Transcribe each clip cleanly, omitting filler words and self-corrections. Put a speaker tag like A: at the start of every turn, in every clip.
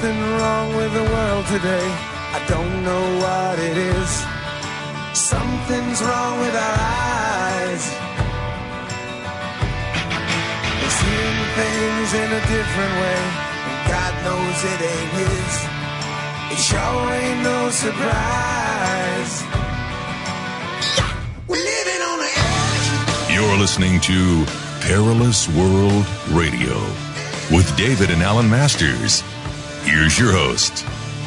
A: something wrong with the world today. I don't know what it is. Something's wrong with our eyes. We're seeing things in a different way, and God knows it ain't his. It sure ain't no surprise. We're living on the edge.
B: You're listening to Perilous World Radio with David and Alan Masters. Here's your host.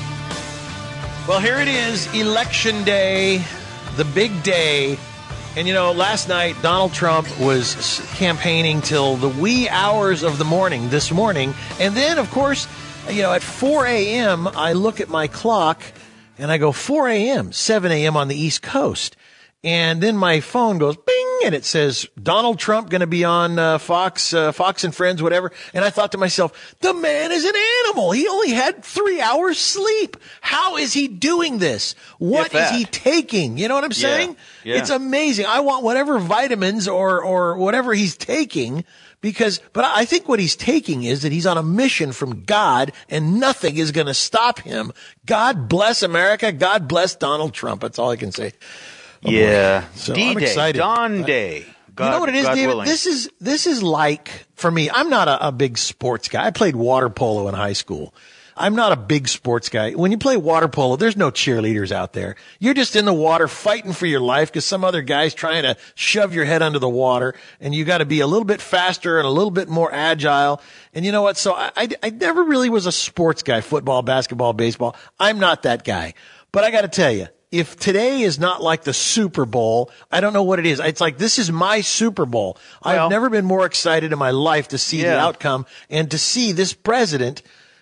C: Well, here it is, Election Day, the big day. And, last night, Donald Trump was campaigning till the wee hours of the morning, this morning. And then, of course, at 4 a.m., I look at my clock and I go 4 a.m., 7 a.m. on the East Coast. And then my phone goes bing and it says Donald Trump going to be on Fox and Friends, whatever. And I thought to myself, the man is an animal. He only had 3 hours sleep. How is he doing this? What is he taking? You know what I'm saying? Yeah. It's amazing. I want whatever vitamins or whatever he's taking. But I think what he's taking is that he's on a mission from God and nothing is going to stop him. God bless America. God bless Donald Trump. That's all I can say. Oh,
D: yeah.
C: So
D: D-Day,
C: I'm excited.
D: Dawn Day. God,
C: you know what it is, David?
D: willing.
C: This is like, for me, I'm not a big sports guy. I played water polo in high school. I'm not a big sports guy. When you play water polo, there's no cheerleaders out there. You're just in the water fighting for your life because some other guy's trying to shove your head under the water, and you got to be a little bit faster and a little bit more agile. And you know what? So I never really was a sports guy, football, basketball, baseball. I'm not that guy. But I got to tell you, if today is not like the Super Bowl, I don't know what it is. It's like, this is my Super Bowl. I've never been more excited in my life to see the outcome and to see this president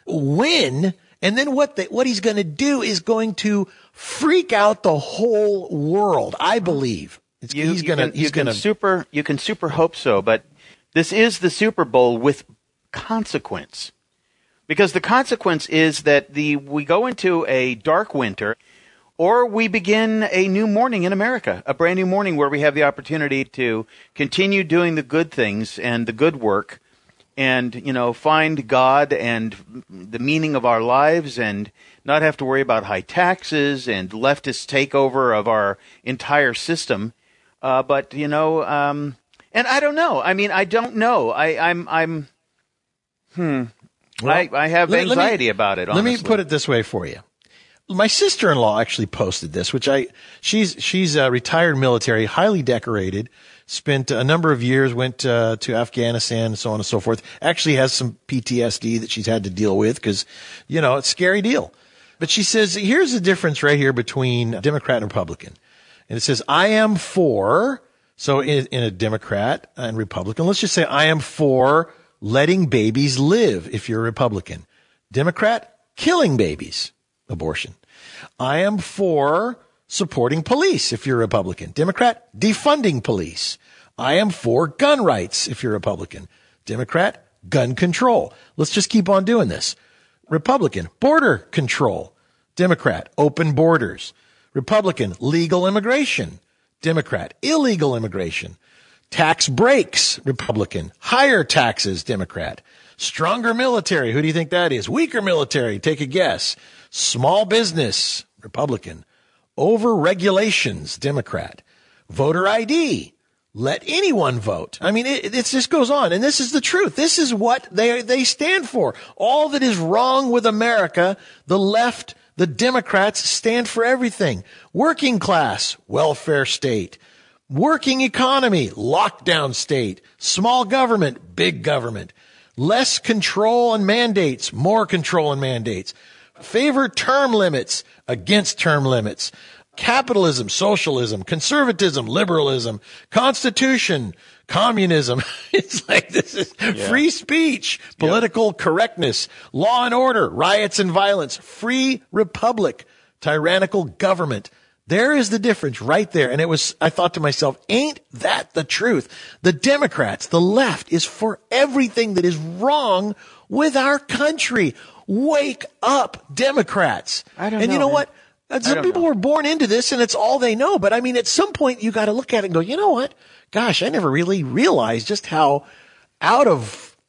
C: win. And then what he's going to do is going to freak out the whole world, I believe. You can super hope so, but this is the Super Bowl with consequence. Because the consequence is that we go into a dark winter, or we begin a new morning in America, a brand new morning where we have the opportunity to continue doing the good things and the good work and, find God and the meaning of our lives and not have to worry about high taxes and leftist takeover of our entire system. And I don't know. I mean, I don't know. I have anxiety about it, honestly. Let me put it this way for you. My sister-in-law actually posted this, she's a retired military, highly decorated, spent a number of years, went to Afghanistan and so on and so forth. Actually has some PTSD that she's had to deal with because, it's a scary deal. But she says, here's the difference right here between Democrat and Republican. And it says, I am for, so in a Democrat and Republican, let's just say I am for letting babies live if you're a Republican. Democrat, killing babies. Abortion. I am for supporting police if you're a Republican. Democrat, defunding police. I am for gun rights if you're a Republican. Democrat, gun control. Let's just keep on doing this. Republican, border control. Democrat, open borders. Republican, legal immigration. Democrat, illegal immigration. Tax breaks. Republican, higher taxes. Democrat. Stronger military. Who do you think that is? Weaker military. Take a guess. Small business, Republican. Over regulations, Democrat. Voter ID. Let anyone vote. I mean, it just goes on. And this is the truth. This is what they stand for. All that is wrong with America, the left, the Democrats stand for everything. Working class, welfare state. Working economy, lockdown state. Small government, big government. Less control and mandates, more control and mandates. Favor term limits against term limits. Capitalism, socialism, conservatism, liberalism, constitution, communism. It's like this is free speech, political correctness, law and order, riots and violence, free republic, tyrannical government. There is the difference right there. And I thought to myself, ain't that the truth? The Democrats, the left, is for everything that is wrong with our country. Wake up, Democrats. You know what? Some people were born into this and it's all they know. But I mean, at some point you got to look at it and go, you know what? Gosh, I never really realized just how out of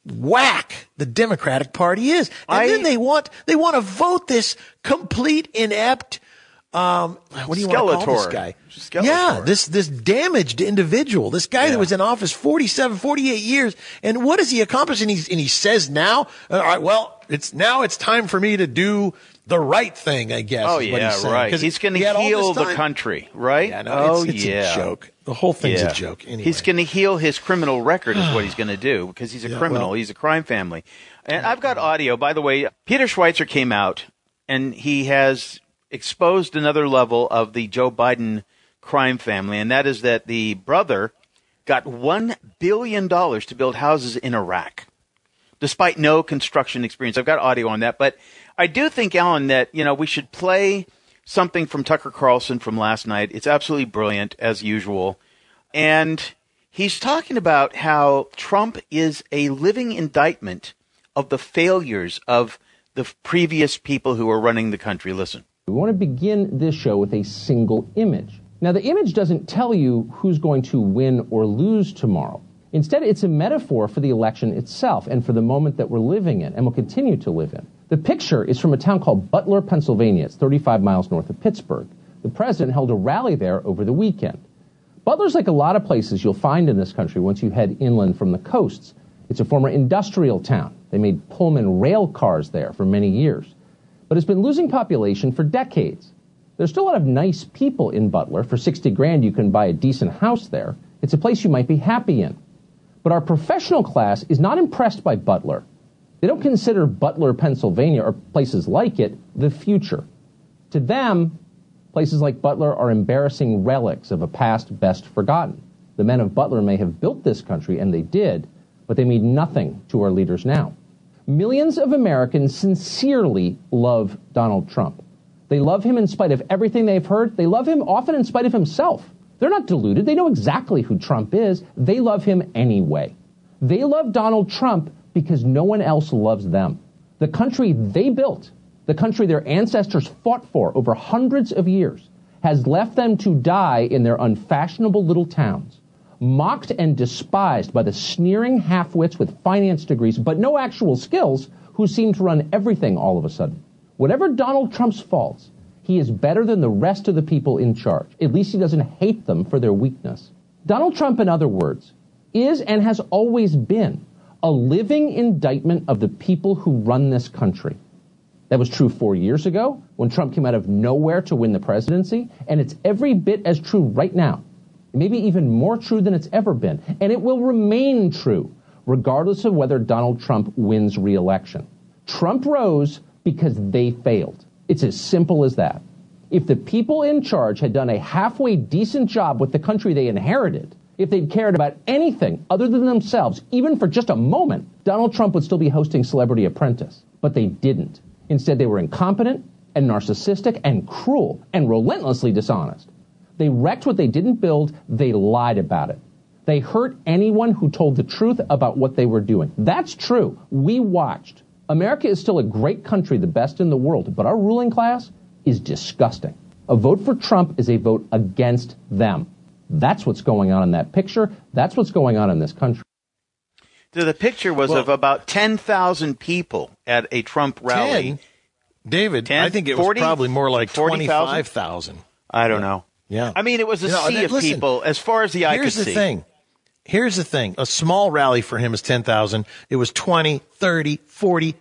C: whack the Democratic Party is. And then they want to vote this complete inept, what do you want to call this guy?
D: Skeletor.
C: Yeah, this damaged individual, this guy that was in office 47, 48 years. And what has he accomplished? And he says now, all right, well, it's time for me to do the right thing, I guess.
D: Oh,
C: is what he's saying.
D: right. He's going to heal the country, right?
C: Yeah, no, it's a joke. The whole thing's a joke. Anyway.
D: He's going to heal his criminal record is what he's going to do because he's a criminal. He's a crime family. And I've got audio. By the way, Peter Schweizer came out and he has exposed another level of the Joe Biden crime family, and that is that the brother got $1 billion to build houses in Iraq, despite no construction experience. I've got audio on that. But I do think, Alan, that we should play something from Tucker Carlson from last night. It's absolutely brilliant, as usual. And he's talking about how Trump is a living indictment of the failures of the previous people who were running the country. Listen.
E: We want to begin this show with a single image. Now, the image doesn't tell you who's going to win or lose tomorrow. Instead, it's a metaphor for the election itself and for the moment that we're living in and will continue to live in. The picture is from a town called Butler, Pennsylvania. It's 35 miles north of Pittsburgh. The president held a rally there over the weekend. Butler's like a lot of places you'll find in this country once you head inland from the coasts. It's a former industrial town. They made Pullman rail cars there for many years. But it's been losing population for decades. There's still a lot of nice people in Butler. For $60,000, you can buy a decent house there. It's a place you might be happy in. But our professional class is not impressed by Butler. They don't consider Butler, Pennsylvania, or places like it, the future. To them, places like Butler are embarrassing relics of a past best forgotten. The men of Butler may have built this country, and they did, but they mean nothing to our leaders now. Millions of Americans sincerely love Donald Trump. They love him in spite of everything they've heard. They love him often in spite of himself. They're not deluded. They know exactly who Trump is. They love him anyway. They love Donald Trump because no one else loves them. The country they built, the country their ancestors fought for over hundreds of years, has left them to die in their unfashionable little towns, mocked and despised by the sneering half-wits with finance degrees but no actual skills who seem to run everything all of a sudden. Whatever Donald Trump's faults, he is better than the rest of the people in charge. At least he doesn't hate them for their weakness. Donald Trump, in other words, is and has always been a living indictment of the people who run this country. That was true 4 years ago when Trump came out of nowhere to win the presidency, and it's every bit as true right now. Maybe even more true than it's ever been. And it will remain true, regardless of whether Donald Trump wins re-election. Trump rose because they failed. It's as simple as that. If the people in charge had done a halfway decent job with the country they inherited, if they'd cared about anything other than themselves, even for just a moment, Donald Trump would still be hosting Celebrity Apprentice. But they didn't. Instead, they were incompetent and narcissistic and cruel and relentlessly dishonest. They wrecked what they didn't build. They lied about it. They hurt anyone who told the truth about what they were doing. That's true. We watched. America is still a great country, the best in the world, but our ruling class is disgusting. A vote for Trump is a vote against them. That's what's going on in that picture. That's what's going on in this country.
D: So the picture was of about 10,000 people at a Trump rally.
C: 10? David,
D: 10?
C: I think it was
D: 40?
C: probably more like
D: 40,000?
C: 25,000.
D: I don't know.
C: Yeah.
D: I mean, it was a sea of people as far as the eye could see.
C: Here's the thing. A small rally for him is 10,000. It was 20, 30, 40,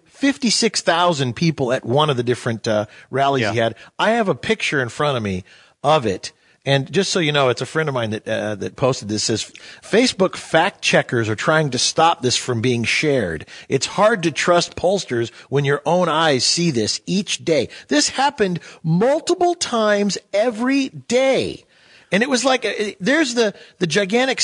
C: 56,000 people at one of the different rallies he had. I have a picture in front of me of it. And just so you know, it's a friend of mine that posted this. Says Facebook fact checkers are trying to stop this from being shared. It's hard to trust pollsters when your own eyes see this each day. This happened multiple times every day. And it was like, there's the gigantic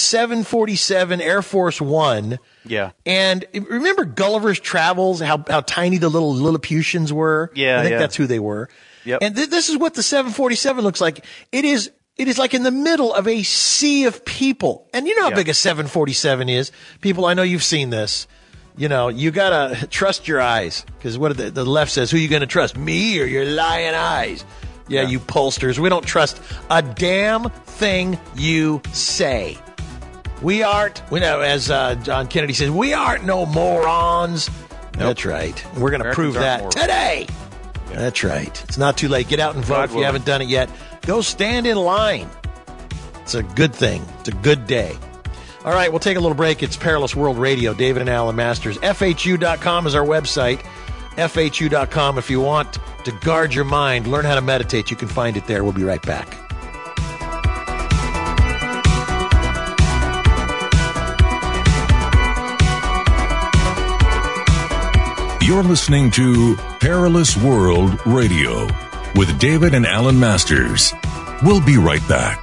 C: 747 Air Force One.
D: Yeah.
C: And remember Gulliver's Travels, how tiny the little Lilliputians were?
D: Yeah.
C: I think that's who they were.
D: Yep.
C: And this is what the 747 looks like. It is like in the middle of a sea of people. And you know how big a 747 is. People, I know you've seen this. You know, you gotta trust your eyes. Because what the left says, who are you gonna trust? Me or your lying eyes? Yeah, you pollsters. We don't trust a damn thing you say. We aren't, as John Kennedy says, we aren't no morons. Nope. That's right. We're going to prove that today. Yeah. That's right. It's not too late. Get out and vote if you haven't done it yet. Go stand in line. It's a good thing. It's a good day. All right, we'll take a little break. It's Perilous World Radio. David and Alan Masters. FHU.com is our website. FHU.com. If you want to guard your mind, learn how to meditate, you can find it there. We'll be right back.
B: You're listening to Perilous World Radio with David and Alan Masters. We'll be right back.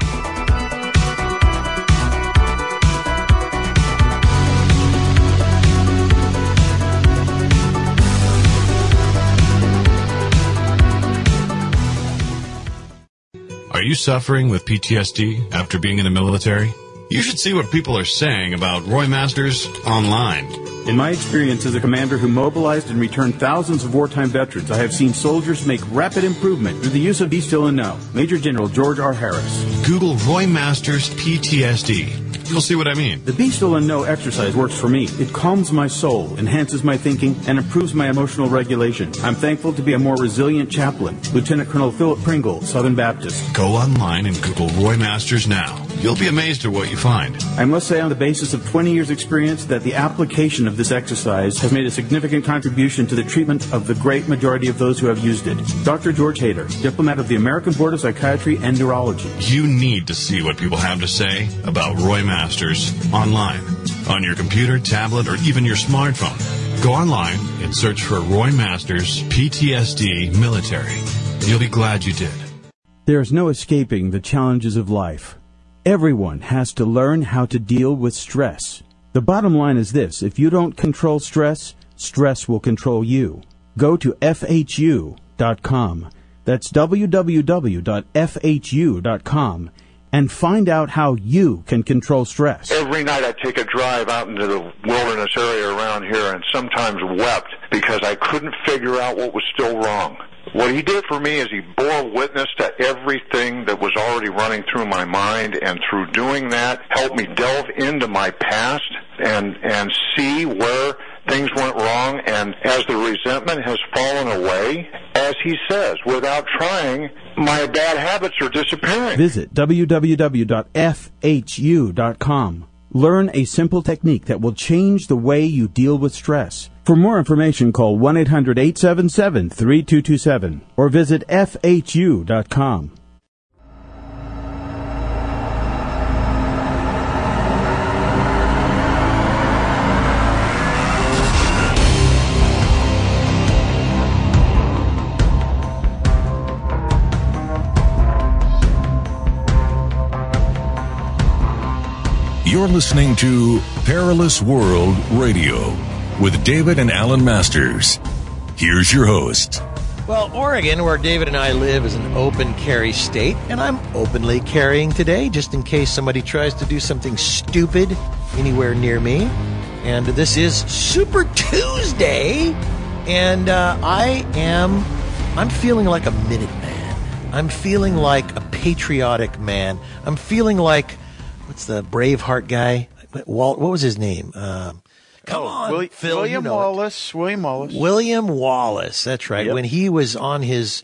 F: Are you suffering with PTSD after being in the military? You should see what people are saying about Roy Masters online.
G: In my experience as a commander who mobilized and returned thousands of wartime veterans, I have seen soldiers make rapid improvement through the use of Be Still and Know. Major General George R. Harris.
F: Google Roy Masters PTSD. You'll see what I mean.
G: The Be Still and Know exercise works for me. It calms my soul, enhances my thinking, and improves my emotional regulation. I'm thankful to be a more resilient chaplain. Lieutenant Colonel Philip Pringle, Southern Baptist.
F: Go online and Google Roy Masters now. You'll be amazed at what you find.
G: I must say on the basis of 20 years' experience that the application of this exercise has made a significant contribution to the treatment of the great majority of those who have used it. Dr. George Hader, diplomat of the American Board of Psychiatry and Neurology.
F: You need to see what people have to say about Roy Masters online, on your computer, tablet, or even your smartphone. Go online and search for Roy Masters PTSD Military. You'll be glad you did.
H: There's no escaping the challenges of life. Everyone has to learn how to deal with stress. The bottom line is this: if you don't control stress, stress will control you. Go to FHU.com. That's www.FHU.com. and find out how you can control stress.
I: Every night I take a drive out into the wilderness area around here and sometimes wept because I couldn't figure out what was still wrong. What he did for me is he bore witness to everything that was already running through my mind, and through doing that helped me delve into my past and see where things went wrong. And as the resentment has fallen away, as he says, without trying, my bad habits are disappearing.
H: Visit www.fhu.com. Learn a simple technique that will change the way you deal with stress. For more information, call 1-800-877-3227 or visit FHU.com.
B: You're listening to Perilous World Radio with David and Alan Masters. Here's your host.
C: Well, Oregon, where David and I live, is an open carry state, and I'm openly carrying today, just in case somebody tries to do something stupid anywhere near me. And this is Super Tuesday, and I'm feeling like a Minuteman. I'm feeling like a patriotic man. I'm feeling like, what's the Braveheart guy? What was his name? Come on, Phil.
D: William Wallace.
C: William Wallace. That's right. Yep. When he was on his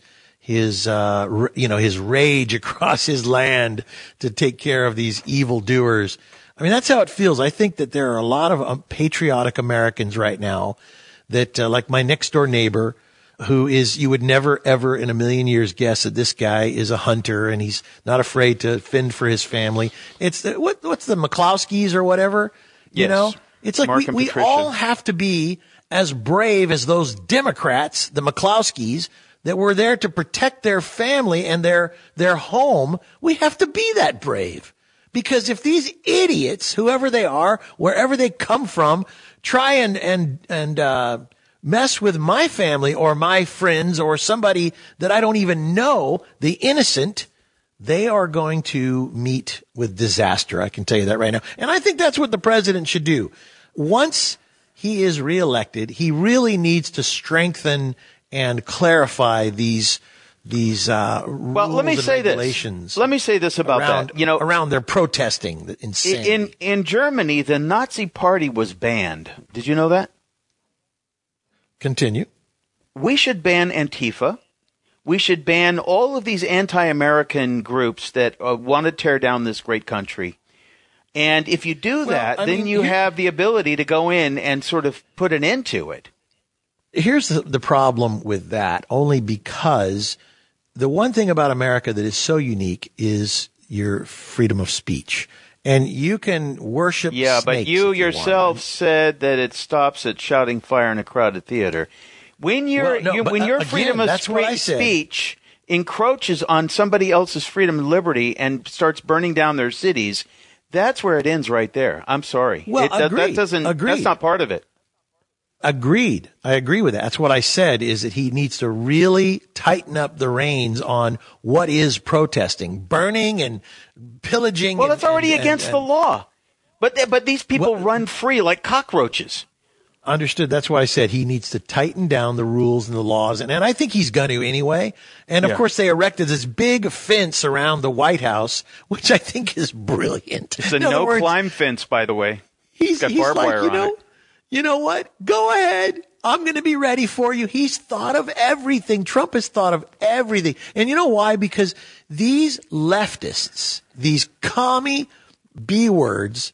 C: rage across his land to take care of these evildoers. I mean, that's how it feels. I think that there are a lot of patriotic Americans right now that, like my next door neighbor, who is, you would never, ever in a million years guess that this guy is a hunter and he's not afraid to fend for his family. It's what's the McCloskeys or whatever, you know? It's like we all have to be as brave as those Democrats, the McCloskeys, that were there to protect their family and their home. We have to be that brave. Because if these idiots, whoever they are, wherever they come from, try and mess with my family or my friends or somebody that I don't even know, the innocent, they are going to meet with disaster. I can tell you that right now. And I think that's what the president should do. Once he is reelected, he really needs to strengthen and clarify these rules and regulations.
D: Let me say this about that.
C: Around their protesting, insanity.
D: In Germany, the Nazi Party was banned. Did you know that?
C: Continue.
D: We should ban Antifa. We should ban all of these anti-American groups that want to tear down this great country. And if you do that, then you have the ability to go in and sort of put an end to it.
C: Here's the problem with that, only because the one thing about America that is so unique is your freedom of speech. And you can worship snakes.
D: Yeah, but you yourself said that it stops at shouting fire in a crowded theater. When your freedom of speech encroaches on somebody else's freedom and liberty and starts burning down their cities, that's where it ends right there. I'm sorry.
C: Well, agreed.
D: That's not part of it.
C: Agreed. I agree with that. That's what I said, is that he needs to really tighten up the reins on what is protesting, burning and pillaging.
D: Well, that's already against the law. But these people run free like cockroaches.
C: Understood. That's why I said he needs to tighten down the rules and the laws. And I think he's going to anyway. And of course, they erected this big fence around the White House, which I think is brilliant.
D: It's a no-climb fence, by the way.
C: He's
D: got barbed wire on it.
C: You know what? Go ahead. I'm going to be ready for you. He's thought of everything. Trump has thought of everything. And you know why? Because these leftists, these commie B-words,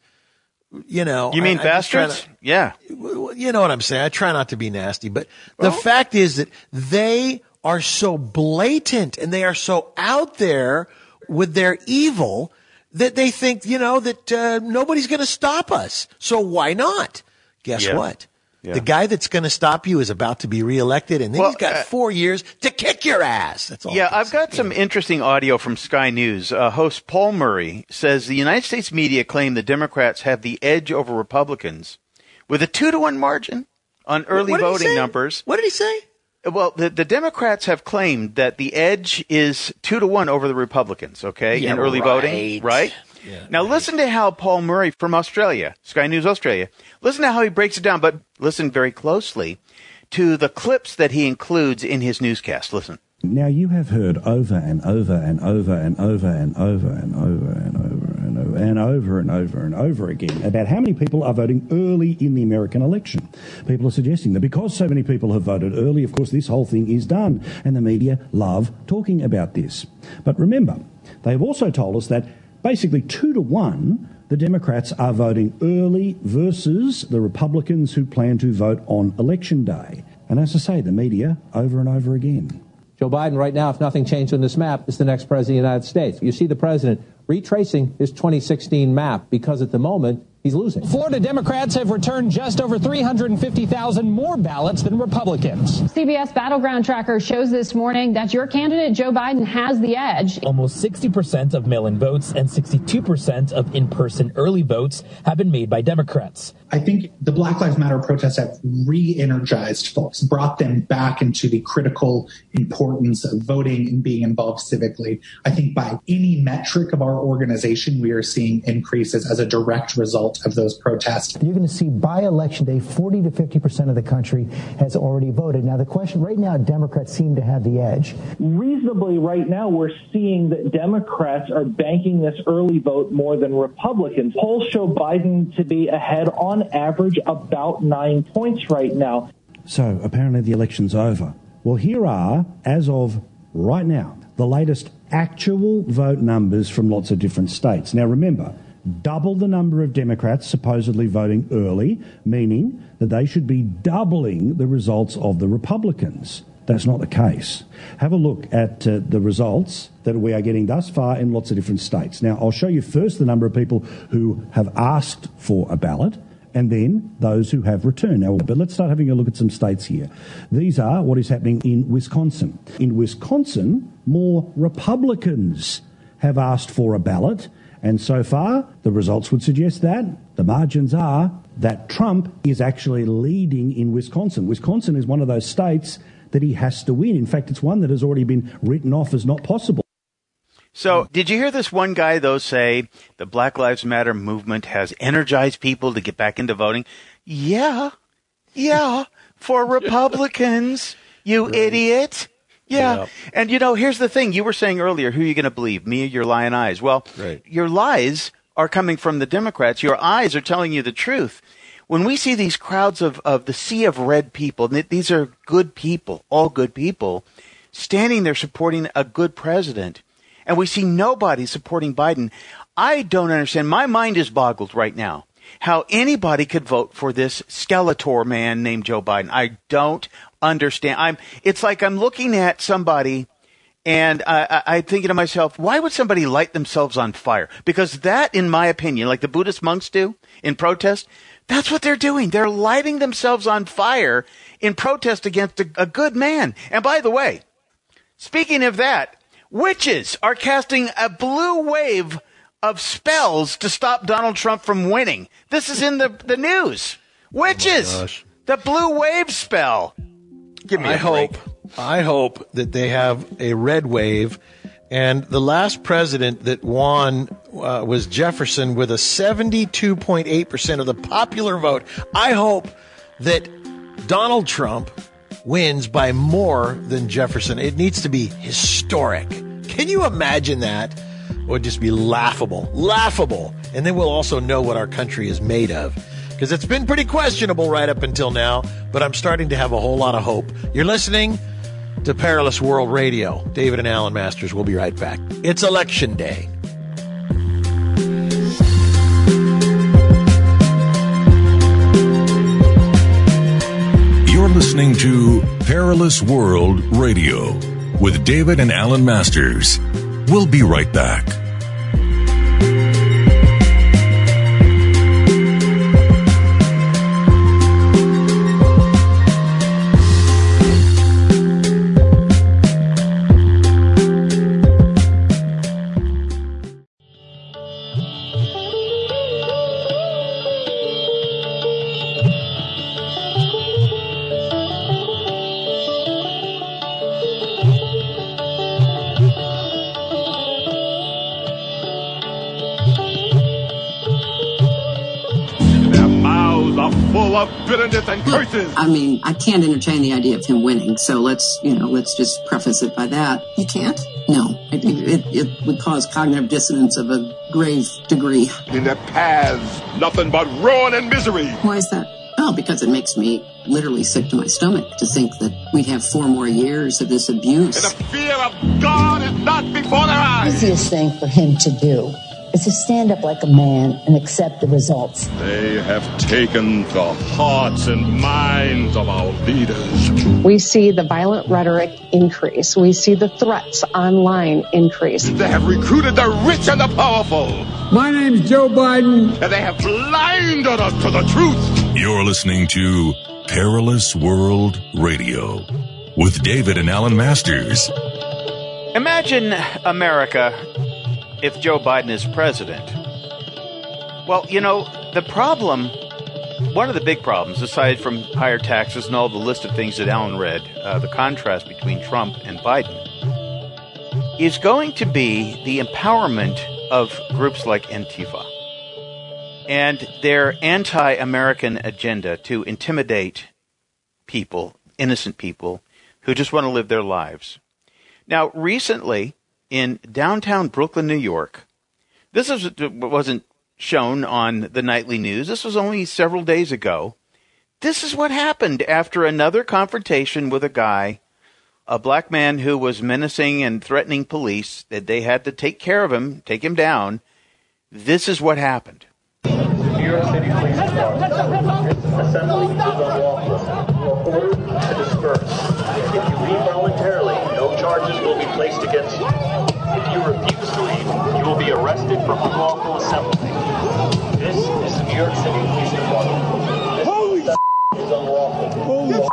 C: You
D: mean bastards? Yeah.
C: You know what I'm saying? I try not to be nasty, but the fact is that they are so blatant and they are so out there with their evil that they think, that nobody's going to stop us. So why not? Guess what? Yeah. The guy that's going to stop you is about to be reelected, and then he's got 4 years to kick your ass. That's all.
D: Yeah, I've got some interesting audio from Sky News. Host Paul Murray says the United States media claim the Democrats have the edge over Republicans with a 2-to-1 margin on early voting numbers.
C: What did he say?
D: Well, the Democrats have claimed that the edge is 2-to-1 over the Republicans, in early voting, right? Yeah, now, listen to how Paul Murray from Australia, Sky News Australia, listen to how he breaks it down, but listen very closely to the clips that he includes in his newscast. Listen.
J: Now, you have heard over and over and over and over and over and over and over and over and over and over and over again about how many people are voting early in the American election. People are suggesting that because so many people have voted early, of course, this whole thing is done, and the media love talking about this. But remember, they've also told us that basically 2-to-1, the Democrats are voting early versus the Republicans who plan to vote on Election Day. And as I say, the media over and over again.
E: Joe Biden right now, if nothing changed on this map, is the next president of the United States. You see the president retracing his 2016 map because at the moment, he's losing.
K: Florida Democrats have returned just over 350,000 more ballots than Republicans.
L: CBS Battleground Tracker shows this morning that your candidate, Joe Biden, has the edge.
M: Almost 60% of mail-in votes and 62% of in-person early votes have been made by Democrats.
N: I think the Black Lives Matter protests have re-energized folks, brought them back into the critical importance of voting and being involved civically. I think by any metric of our organization, we are seeing increases as a direct result of those protests.
O: You're going to see by election day, 40 to 50% of the country has already voted. Now, the question right now, Democrats seem to have the edge.
P: Reasonably, right now, we're seeing that Democrats are banking this early vote more than Republicans. Polls show Biden to be ahead on average about 9 points right now.
J: So apparently the election's over. Well, here are, as of right now, the latest actual vote numbers from lots of different states. Now, remember, double the number of Democrats supposedly voting early, meaning that they should be doubling the results of the Republicans. That's not the case. Have a look at the results that we are getting thus far in lots of different states. Now, I'll show you first the number of people who have asked for a ballot, and then those who have returned. Now, but let's start having a look at some states here. These are what is happening in Wisconsin. In Wisconsin, more Republicans have asked for a ballot, and so far, the results would suggest that the margins are that Trump is actually leading in Wisconsin. Wisconsin is one of those states that he has to win. In fact, it's one that has already been written off as not possible.
D: So, did you hear this one guy, though, say the Black Lives Matter movement has energized people to get back into voting? Yeah, for Republicans, you idiot. Yeah. And, here's the thing. You were saying earlier, who are you going to believe, me or your lying eyes? Well, Your lies are coming from the Democrats. Your eyes are telling you the truth. When we see these crowds of the sea of red people, these are good people, all good people, standing there supporting a good president, and we see nobody supporting Biden, I don't understand. My mind is boggled right now how anybody could vote for this Skeletor man named Joe Biden. I don't understand. It's like I'm looking at somebody and I'm thinking to myself, why would somebody light themselves on fire? Because that, in my opinion, like the Buddhist monks do in protest, that's what they're doing. They're lighting themselves on fire in protest against a good man. And by the way, speaking of that, witches are casting a blue wave of spells to stop Donald Trump from winning. This is in the news. Witches, the blue wave spell. Give me a break.
C: I hope that they have a red wave. And the last president that won was Jefferson with a 72.8% of the popular vote. I hope that Donald Trump wins by more than Jefferson. It needs to be historic. Can you imagine that? It would just be laughable. And then we'll also know what our country is made of. Because it's been pretty questionable right up until now, but I'm starting to have a whole lot of hope. You're listening to Perilous World Radio. David and Alan Masters will be right back. It's Election Day.
B: You're listening to Perilous World Radio with David and Alan Masters. We'll be right back.
Q: And curses. I mean, I can't entertain the idea of him winning, so let's just preface it by that. You can't? No. I think it would cause cognitive dissonance of a grave degree.
R: In their paths, nothing but ruin and misery.
Q: Why is that? Oh, because it makes me literally sick to my stomach to think that we'd have 4 more years of this abuse.
R: And the fear of God is not before their eyes.
S: The easiest thing for him to do is to stand up like a man and accept the results.
R: They have taken the hearts and minds of our leaders.
T: We see the violent rhetoric increase. We see the threats online increase.
R: They have recruited the rich and the powerful.
U: My name's Joe Biden.
R: And they have blinded us to the truth.
B: You're listening to Perilous World Radio with David and Alan Masters.
D: Imagine America if Joe Biden is president. Well, the problem, one of the big problems, aside from higher taxes and all the list of things that Alan read, the contrast between Trump and Biden, is going to be the empowerment of groups like Antifa and their anti-American agenda to intimidate people, innocent people, who just want to live their lives. Now, recently, in downtown Brooklyn, New York, this wasn't shown on the nightly news. This was only several days ago. This is what happened after another confrontation with a black man who was menacing and threatening police, that they had to take care of him, take him down. This is what happened.
V: New York City Police Department. This assembly is unlawful. You are ordered to disperse. If you leave voluntarily, no charges will be placed against you. If you refuse to leave, you will be arrested for unlawful assembly. This is the New York City Police Department. This assembly is unlawful. Holy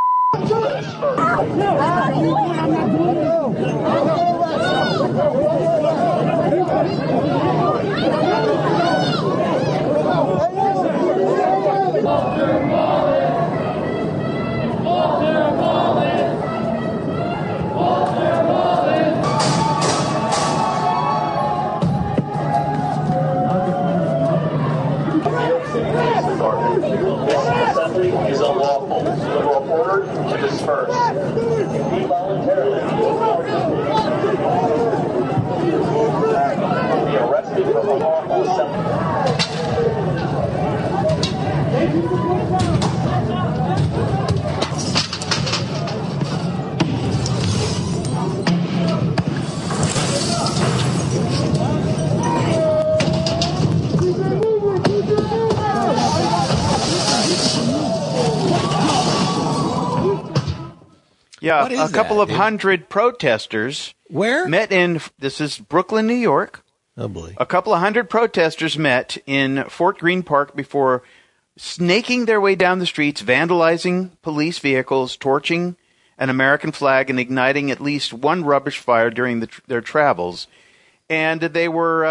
D: Yeah, a couple of hundred protesters.
C: Where?
D: This is Brooklyn, New York.
C: Oh, boy.
D: A couple of hundred protesters met in Fort Greene Park before snaking their way down the streets, vandalizing police vehicles, torching an American flag, and igniting at least one rubbish fire during their travels. And they were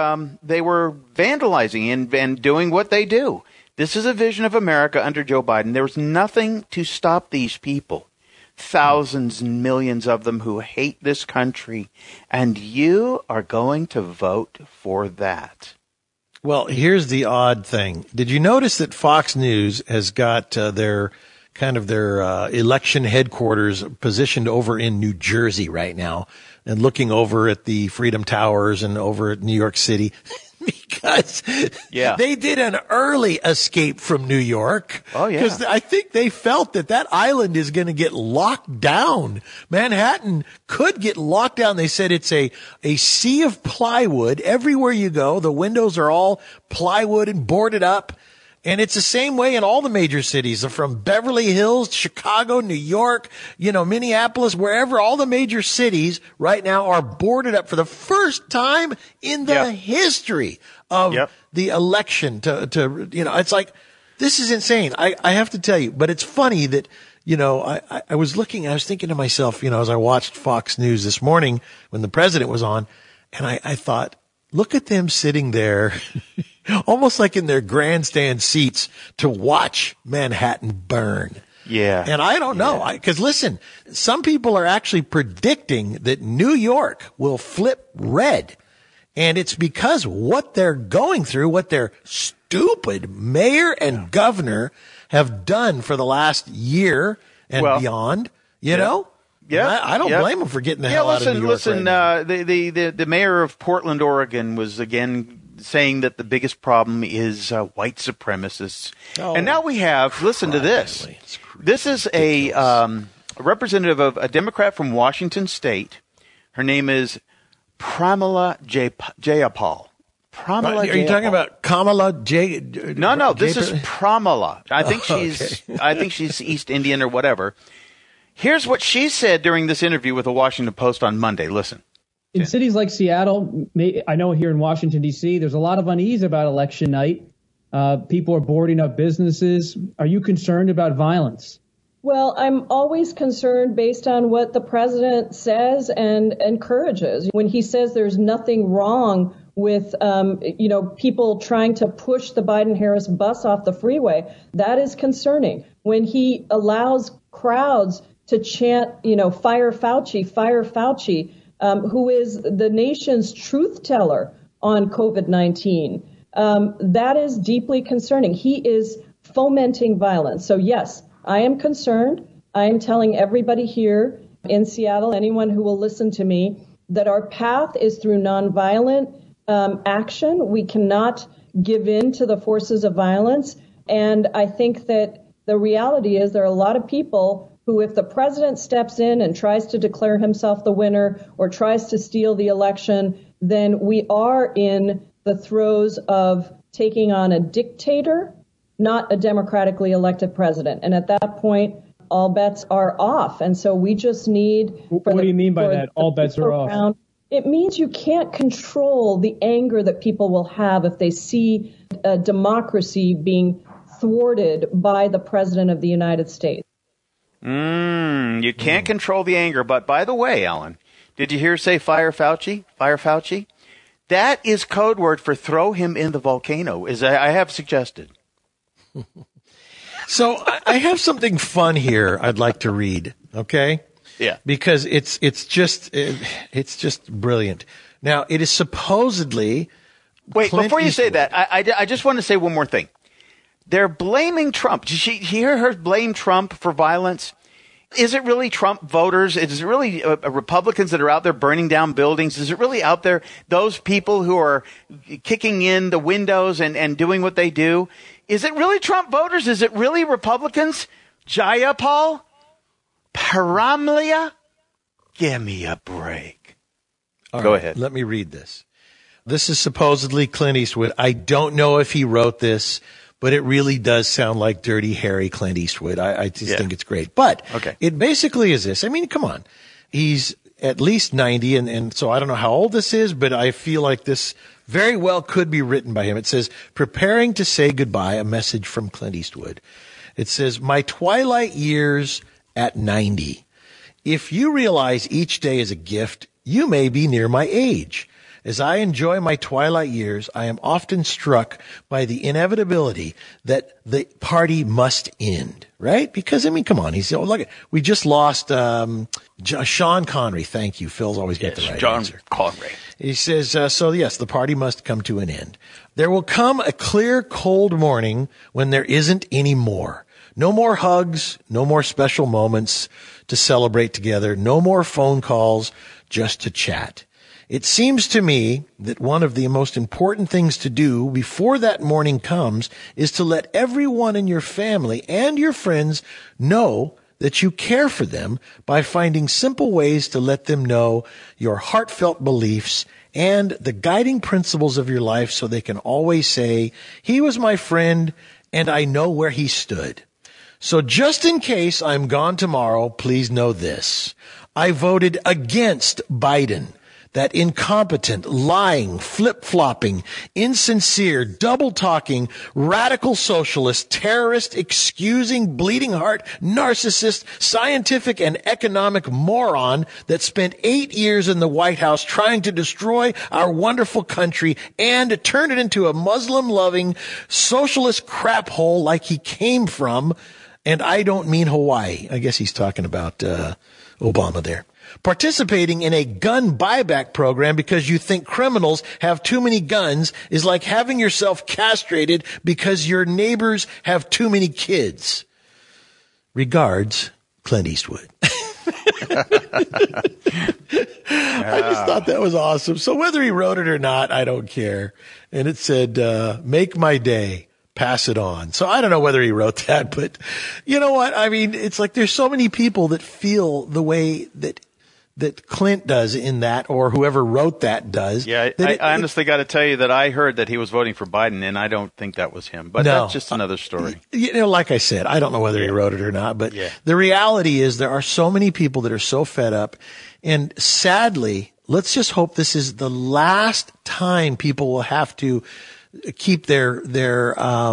D: vandalizing and doing what they do. This is a vision of America under Joe Biden. There was nothing to stop these people. Thousands and millions of them who hate this country. And you are going to vote for that.
C: Well, here's the odd thing. Did you notice that Fox News has got their election headquarters positioned over in New Jersey right now and looking over at the Freedom Towers and over at New York City? Because they did an early escape from New York.
D: Oh, yeah.
C: Because I think they felt that island is going to get locked down. Manhattan could get locked down. They said it's a sea of plywood. Everywhere you go, the windows are all plywood and boarded up. And it's the same way in all the major cities, from Beverly Hills, Chicago, New York, Minneapolis, wherever. All the major cities right now are boarded up for the first time in the history of the election. It's like, this is insane. I have to tell you, but it's funny that, I was thinking to myself, as I watched Fox News this morning when the president was on, and I thought, look at them sitting there. Almost like in their grandstand seats to watch Manhattan burn.
D: Yeah.
C: And I don't know. Because listen, some people are actually predicting that New York will flip red. And it's because what they're going through, what their stupid mayor and governor have done for the last year and beyond, you know?
D: Yeah,
C: I don't blame them for getting the hell out of New York.
D: Listen,
C: right
D: the mayor of Portland, Oregon, was again saying that the biggest problem is white supremacists. Oh, and now we have, listen to this. This is a representative of a Democrat from Washington State. Her name is Pramila Jayapal.
C: Are you talking about Kamala J?
D: No, this is Pramila. I think she's East Indian or whatever. Here's what she said during this interview with the Washington Post on Monday. Listen.
A: In cities like Seattle, I know here in Washington, D.C., there's a lot of unease about election night. People are boarding up businesses. Are you concerned about violence?
G: Well, I'm always concerned based on what the president says and encourages. When he says there's nothing wrong with, people trying to push the Biden-Harris bus off the freeway, that is concerning. When he allows crowds to chant, fire Fauci, who is the nation's truth teller on COVID-19. That is deeply concerning. He is fomenting violence. So, yes, I am concerned. I am telling everybody here in Seattle, anyone who will listen to me, that our path is through nonviolent action. We cannot give in to the forces of violence. And I think that the reality is there are a lot of people who, if the president steps in and tries to declare himself the winner or tries to steal the election, then we are in the throes of taking on a dictator, not a democratically elected president. And at that point, all bets are off. And so we just need...
A: What do you mean by that, all bets are off?
G: It means you can't control the anger that people will have if they see a democracy being thwarted by the president of the United States.
D: You can't control the anger. But by the way, Ellen, did you hear say fire Fauci? Fire Fauci? That is code word for throw him in the volcano, as I have suggested.
C: So I have something fun here I'd like to read, okay?
D: Yeah.
C: Because it's just brilliant. Now, it is supposedly...
D: Wait, before you say that, I just want to say one more thing. They're blaming Trump. Did you hear her blame Trump for violence? Is it really Trump voters? Is it really Republicans that are out there burning down buildings? Is it really out there those people who are kicking in the windows and doing what they do? Is it really Trump voters? Is it really Republicans? Jayapal? Paramlia? Give me a break. Go ahead.
C: Let me read this. This is supposedly Clint Eastwood. I don't know if he wrote this, but it really does sound like Dirty Harry Clint Eastwood. I just think it's great. But it basically is this. I mean, come on. He's at least 90, and so I don't know how old this is, but I feel like this very well could be written by him. It says, preparing to say goodbye, a message from Clint Eastwood. It says, my twilight years at 90. If you realize each day is a gift, you may be near my age. As I enjoy my twilight years, I am often struck by the inevitability that the party must end, right? Because, I mean, come on. Look, we just lost Sean Connery. Thank you. Phil's always got the right answer.
D: Connery.
C: He says, so yes, the party must come to an end. There will come a clear, cold morning when there isn't any more. No more hugs, no more special moments to celebrate together, no more phone calls just to chat. It seems to me that one of the most important things to do before that morning comes is to let everyone in your family and your friends know that you care for them by finding simple ways to let them know your heartfelt beliefs and the guiding principles of your life so they can always say, he was my friend and I know where he stood. So just in case I'm gone tomorrow, please know this. I voted against Biden. That incompetent, lying, flip-flopping, insincere, double-talking, radical socialist, terrorist, excusing, bleeding heart, narcissist, scientific and economic moron that spent 8 years in the White House trying to destroy our wonderful country and turn it into a Muslim-loving, socialist crap hole like he came from. And I don't mean Hawaii. I guess he's talking about Obama there. Participating in a gun buyback program because you think criminals have too many guns is like having yourself castrated because your neighbors have too many kids. Regards, Clint Eastwood. I just thought that was awesome. So whether he wrote it or not, I don't care. And it said, make my day. Pass it on. So I don't know whether he wrote that, but you know what? I mean, it's like there's so many people that feel the way that Clint does in that, or whoever wrote that does.
D: Yeah, I honestly got to tell you that I heard that he was voting for Biden, and I don't think that was him. But that's just another story.
C: You know, like I said, I don't know whether he wrote it or not, but the reality is there are so many people that are so fed up. And sadly, let's just hope this is the last time people will have to keep their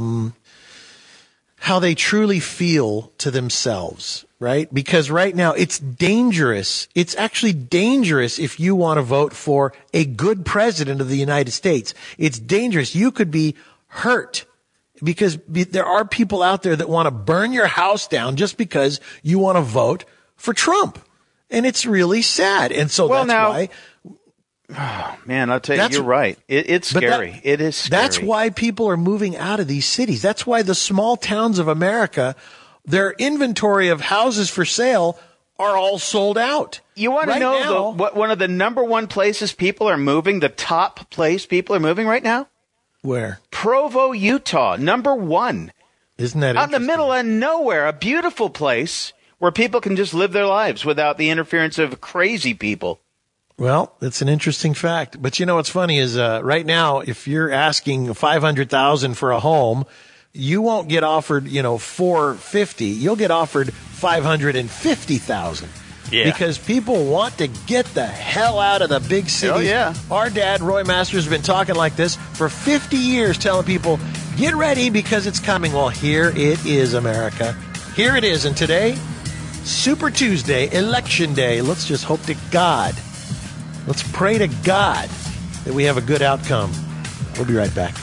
C: how they truly feel to themselves, right? Because right now it's dangerous. It's actually dangerous if you want to vote for a good president of the United States. It's dangerous. You could be hurt because there are people out there that want to burn your house down just because you want to vote for Trump. And it's really sad. And so that's why.
D: Oh, man, I'll tell you, you're right. It's scary. It is scary.
C: That's why people are moving out of these cities. That's why the small towns of America, their inventory of houses for sale are all sold out.
D: You want to know what one of the number one places people are moving, the top place people are moving right now?
C: Where?
D: Provo, Utah, number one.
C: Isn't that
D: out in the middle of nowhere, a beautiful place where people can just live their lives without the interference of crazy people.
C: Well, that's an interesting fact. But you know what's funny is right now, if you're asking $500,000 for a home, you won't get offered, $450,000. You'll get offered $550,000. Yeah. Because people want to get the hell out of the big cities.
D: Oh, yeah.
C: Our dad, Roy Masters, has been talking like this for 50 years, telling people, get ready because it's coming. Well, here it is, America. Here it is. And today, Super Tuesday, Election Day. Let's just hope to God. Let's pray to God that we have a good outcome. We'll be right back.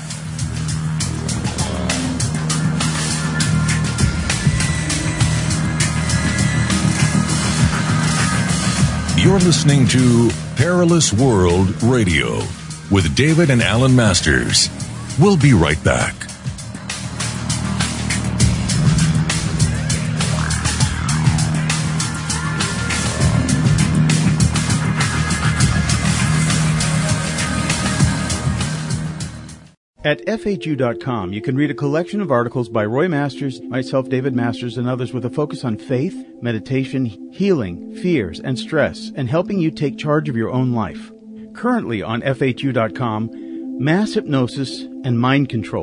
B: You're listening to Perilous World Radio with David and Alan Masters. We'll be right back.
H: At FHU.com, you can read a collection of articles by Roy Masters, myself, David Masters, and others with a focus on faith, meditation, healing, fears, and stress, and helping you take charge of your own life. Currently on FHU.com, Mass Hypnosis and Mind Control.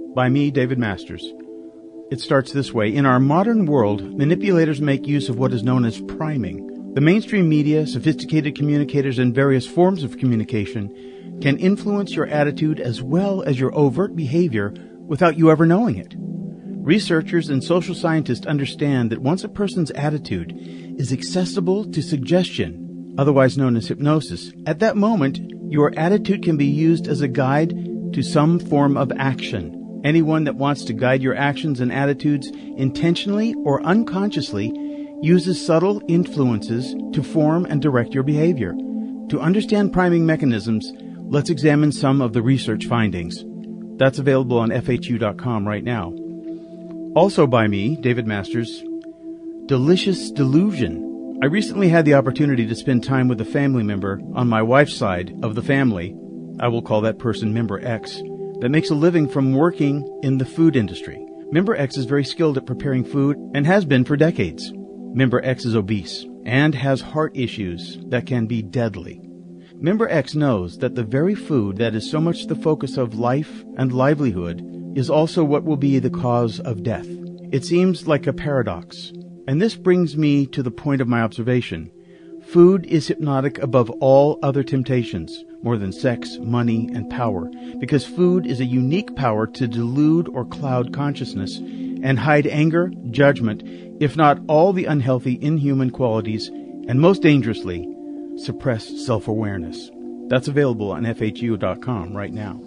H: By me, David Masters. It starts this way. In our modern world, manipulators make use of what is known as priming. The mainstream media, sophisticated communicators, and various forms of communication can influence your attitude as well as your overt behavior without you ever knowing it. Researchers and social scientists understand that once a person's attitude is accessible to suggestion, otherwise known as hypnosis, at that moment, your attitude can be used as a guide to some form of action. Anyone that wants to guide your actions and attitudes intentionally or unconsciously uses subtle influences to form and direct your behavior. To understand priming mechanisms, let's examine some of the research findings. That's available on FHU.com right now. Also by me, David Masters, Delicious Delusion. I recently had the opportunity to spend time with a family member on my wife's side of the family. I will call that person Member X, that makes a living from working in the food industry. Member X is very skilled at preparing food and has been for decades. Member X is obese and has heart issues that can be deadly. Member X knows that the very food that is so much the focus of life and livelihood is also what will be the cause of death. It seems like a paradox. And this brings me to the point of my observation. Food is hypnotic above all other temptations, more than sex, money, and power, because food is a unique power to delude or cloud consciousness and hide anger, judgment, if not all the unhealthy, inhuman qualities, and most dangerously, suppress self-awareness. That's available on FHU.com right now.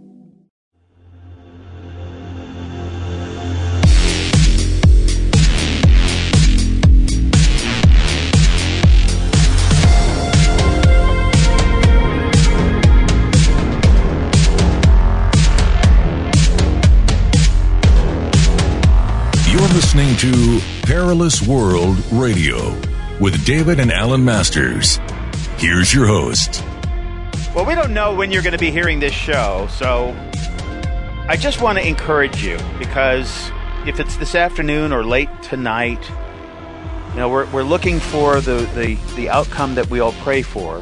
B: Listening to Perilous World Radio with David and Alan Masters. Here's your host.
D: Well, we don't know when you're going to be hearing this show, so I just want to encourage you, because if it's this afternoon or late tonight, you know, we're looking for the outcome that we all pray for.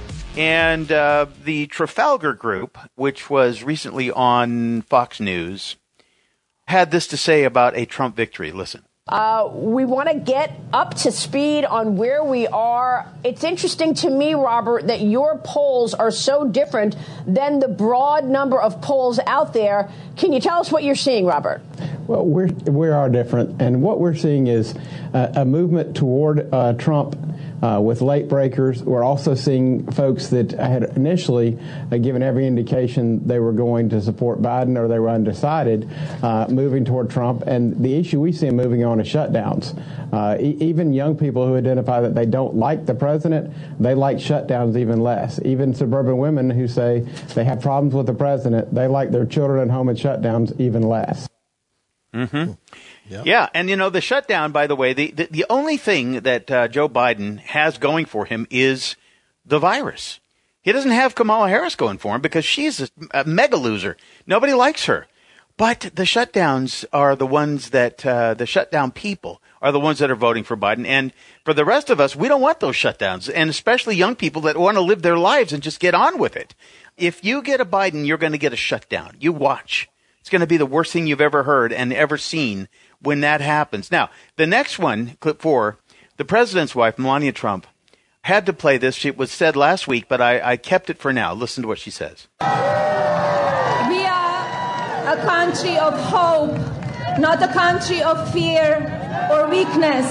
D: And the Trafalgar Group, which was recently on Fox News, had this to say about a Trump victory. Listen.
F: We want to get up to speed on where we are. It's interesting to me, Robert, that your polls are so different than the broad number of polls out there. Can you tell us what you're seeing, Robert?
I: Well, we are different, and what we're seeing is a movement toward Trump with late breakers. We're also seeing folks that had initially given every indication they were going to support Biden or they were undecided, moving toward Trump. And the issue we see moving on is shutdowns. Even young people who identify that they don't like the president, they like shutdowns even less. Even suburban women who say they have problems with the president, they like their children at home and shutdowns even less.
D: Mm-hmm. Yep. Yeah, and you know, the shutdown, by the way, the only thing that Joe Biden has going for him is the virus. He doesn't have Kamala Harris going for him because she's a mega loser. Nobody likes her. But the shutdowns are the ones that, the shutdown people are the ones that are voting for Biden. And for the rest of us, we don't want those shutdowns, and especially young people that want to live their lives and just get on with it. If you get a Biden, you're going to get a shutdown. You watch. It's going to be the worst thing you've ever heard and ever seen when that happens. Now, the next one, clip 4, the president's wife, Melania Trump, had to play this. It was said last week, but I kept it for now. Listen to what she says.
W: We are a country of hope, not a country of fear or weakness.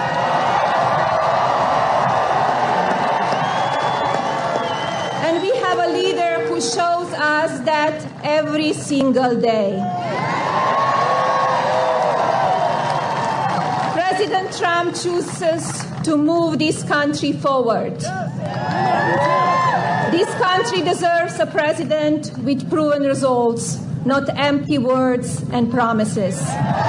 W: And we have a leader who shows us that every single day. President Trump chooses to move this country forward. This country deserves a president with proven results, not empty words and promises.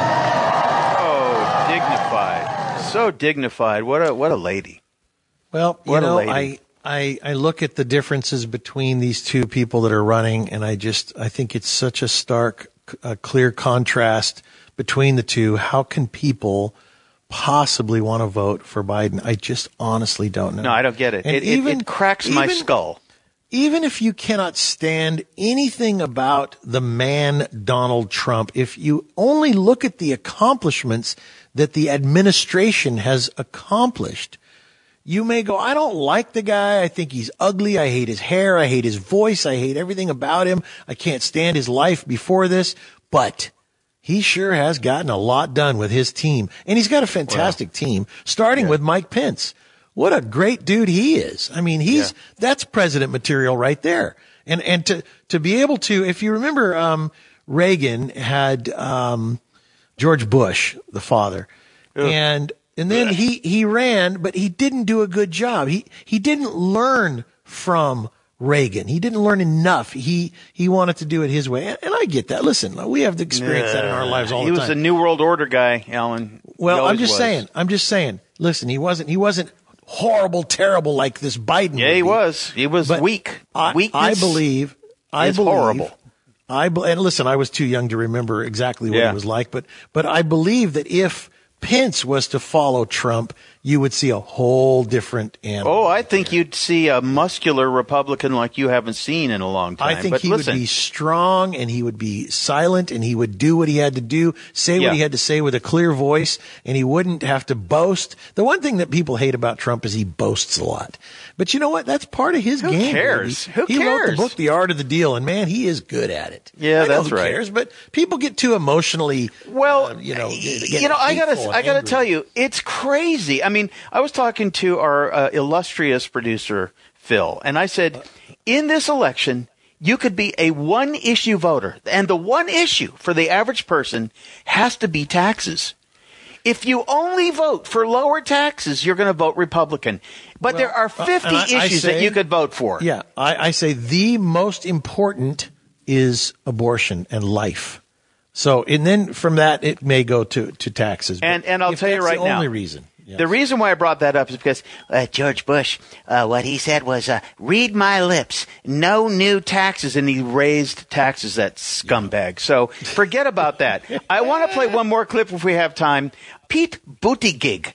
D: Oh, dignified. So dignified. What a lady.
C: Well,
D: what
C: you know,
D: a lady.
C: I look at the differences between these two people that are running, and I think it's such a stark, clear contrast between the two. How can people possibly want to vote for Biden? I just honestly don't know.
D: No, I don't get it. It cracks my skull.
C: even if you cannot stand anything about the man Donald Trump, if you only look at the accomplishments that the administration has accomplished, you may go, I don't like the guy. I think he's ugly. I hate his hair. I hate his voice. I hate everything about him. I can't stand his life before this. But he sure has gotten a lot done with his team. And he's got a fantastic team, starting with Mike Pence. What a great dude he is. I mean, that's president material right there. And to be able to, if you remember, Reagan had, George Bush, the father, and then he ran, but he didn't do a good job. He didn't learn from Reagan. He didn't learn enough. He wanted to do it his way. And I get that. Listen, we have experienced that in our lives all the time.
D: He was a New World Order guy, Alan.
C: Well, I'm just saying. Listen, he wasn't horrible, terrible like this Biden.
D: Yeah, he was. He was weak. Weakness.
C: I believe
D: horrible.
C: And listen, I was too young to remember exactly what it was like, but I believe that if Pence was to follow Trump, you would see a whole different animal.
D: Oh, I think you'd see a muscular Republican like you haven't seen in a long time.
C: I think he would be strong, and he would be silent, and he would do what he had to do, say what he had to say with a clear voice, and he wouldn't have to boast. The one thing that people hate about Trump is he boasts a lot. But you know what? That's part of his game.
D: Who cares?
C: He wrote the book, The Art of the Deal, and man, he is good at it.
D: Yeah, that's right.
C: Who cares? But people get too emotionally, I
D: gotta tell you, it's crazy. I mean, I was talking to our illustrious producer, Phil, and I said, in this election, you could be a one-issue voter, and the one issue for the average person has to be taxes. If you only vote for lower taxes, you're going to vote Republican. But there are 50 issues that you could vote for.
C: Yeah, I say the most important is abortion and life. So, and then from that, it may go to taxes.
D: And I'll tell you right now,
C: the only reason. Yes.
D: The reason why I brought that up is because George Bush, what he said was, read my lips, no new taxes, and he raised taxes, that scumbag. So forget about that. I want to play one more clip if we have time. Pete Buttigieg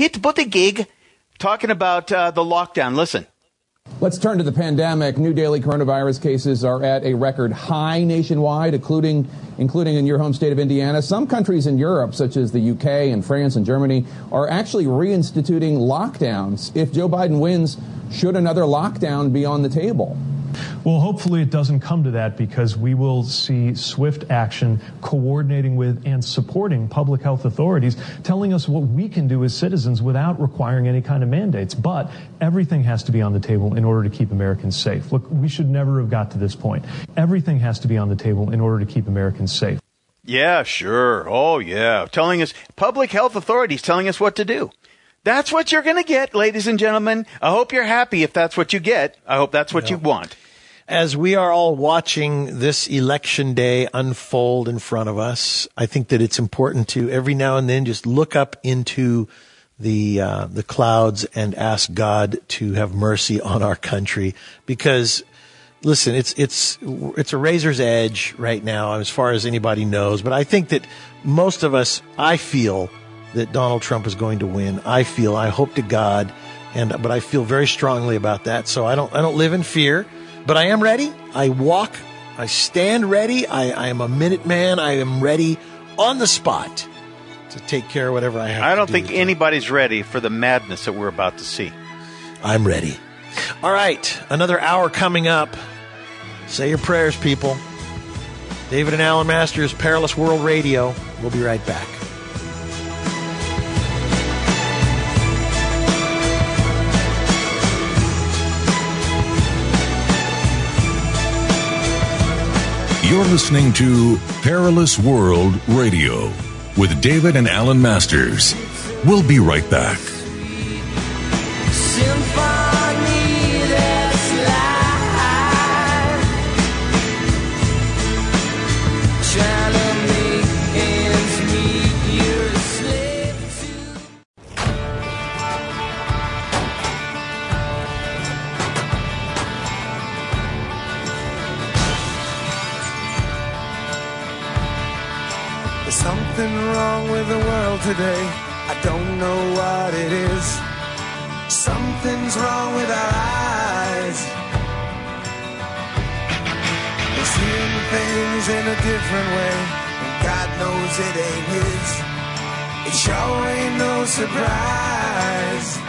D: talking about the lockdown. Listen.
E: Let's turn to the pandemic. New daily coronavirus cases are at a record high nationwide, including in your home state of Indiana. Some countries in Europe, such as the UK and France and Germany, are actually reinstituting lockdowns. If Joe Biden wins, should another lockdown be on the table?
K: Well, hopefully it doesn't come to that, because we will see swift action coordinating with and supporting public health authorities, telling us what we can do as citizens without requiring any kind of mandates. But everything has to be on the table in order to keep Americans safe. Look, we should never have got to this point. Everything has to be on the table in order to keep Americans safe.
D: Yeah, sure. Oh, yeah. Telling us, public health authorities telling us what to do. That's what you're going to get, ladies and gentlemen. I hope you're happy if that's what you get. I hope that's what you want.
C: As we are all watching this election day unfold in front of us, I think that it's important to every now and then just look up into the clouds and ask God to have mercy on our country. Because, listen, it's a razor's edge right now as far as anybody knows. But I think that most of us, I feel that Donald Trump is going to win. I hope to God, but I feel very strongly about that. So I don't live in fear. But I am ready. I stand ready. I am a Minuteman. I am ready on the spot to take care of whatever I have to do.
D: I don't think anybody's ready for the madness that we're about to see.
C: I'm ready. All right. Another hour coming up. Say your prayers, people. David and Alan Masters, Perilous World Radio. We'll be right back.
B: You're listening to Perilous World Radio with David and Alan Masters. We'll be right back.
L: Something wrong with the world today. I don't know what it is. Something's wrong with our eyes. things in a different way, and God knows it ain't his. It sure ain't no surprise.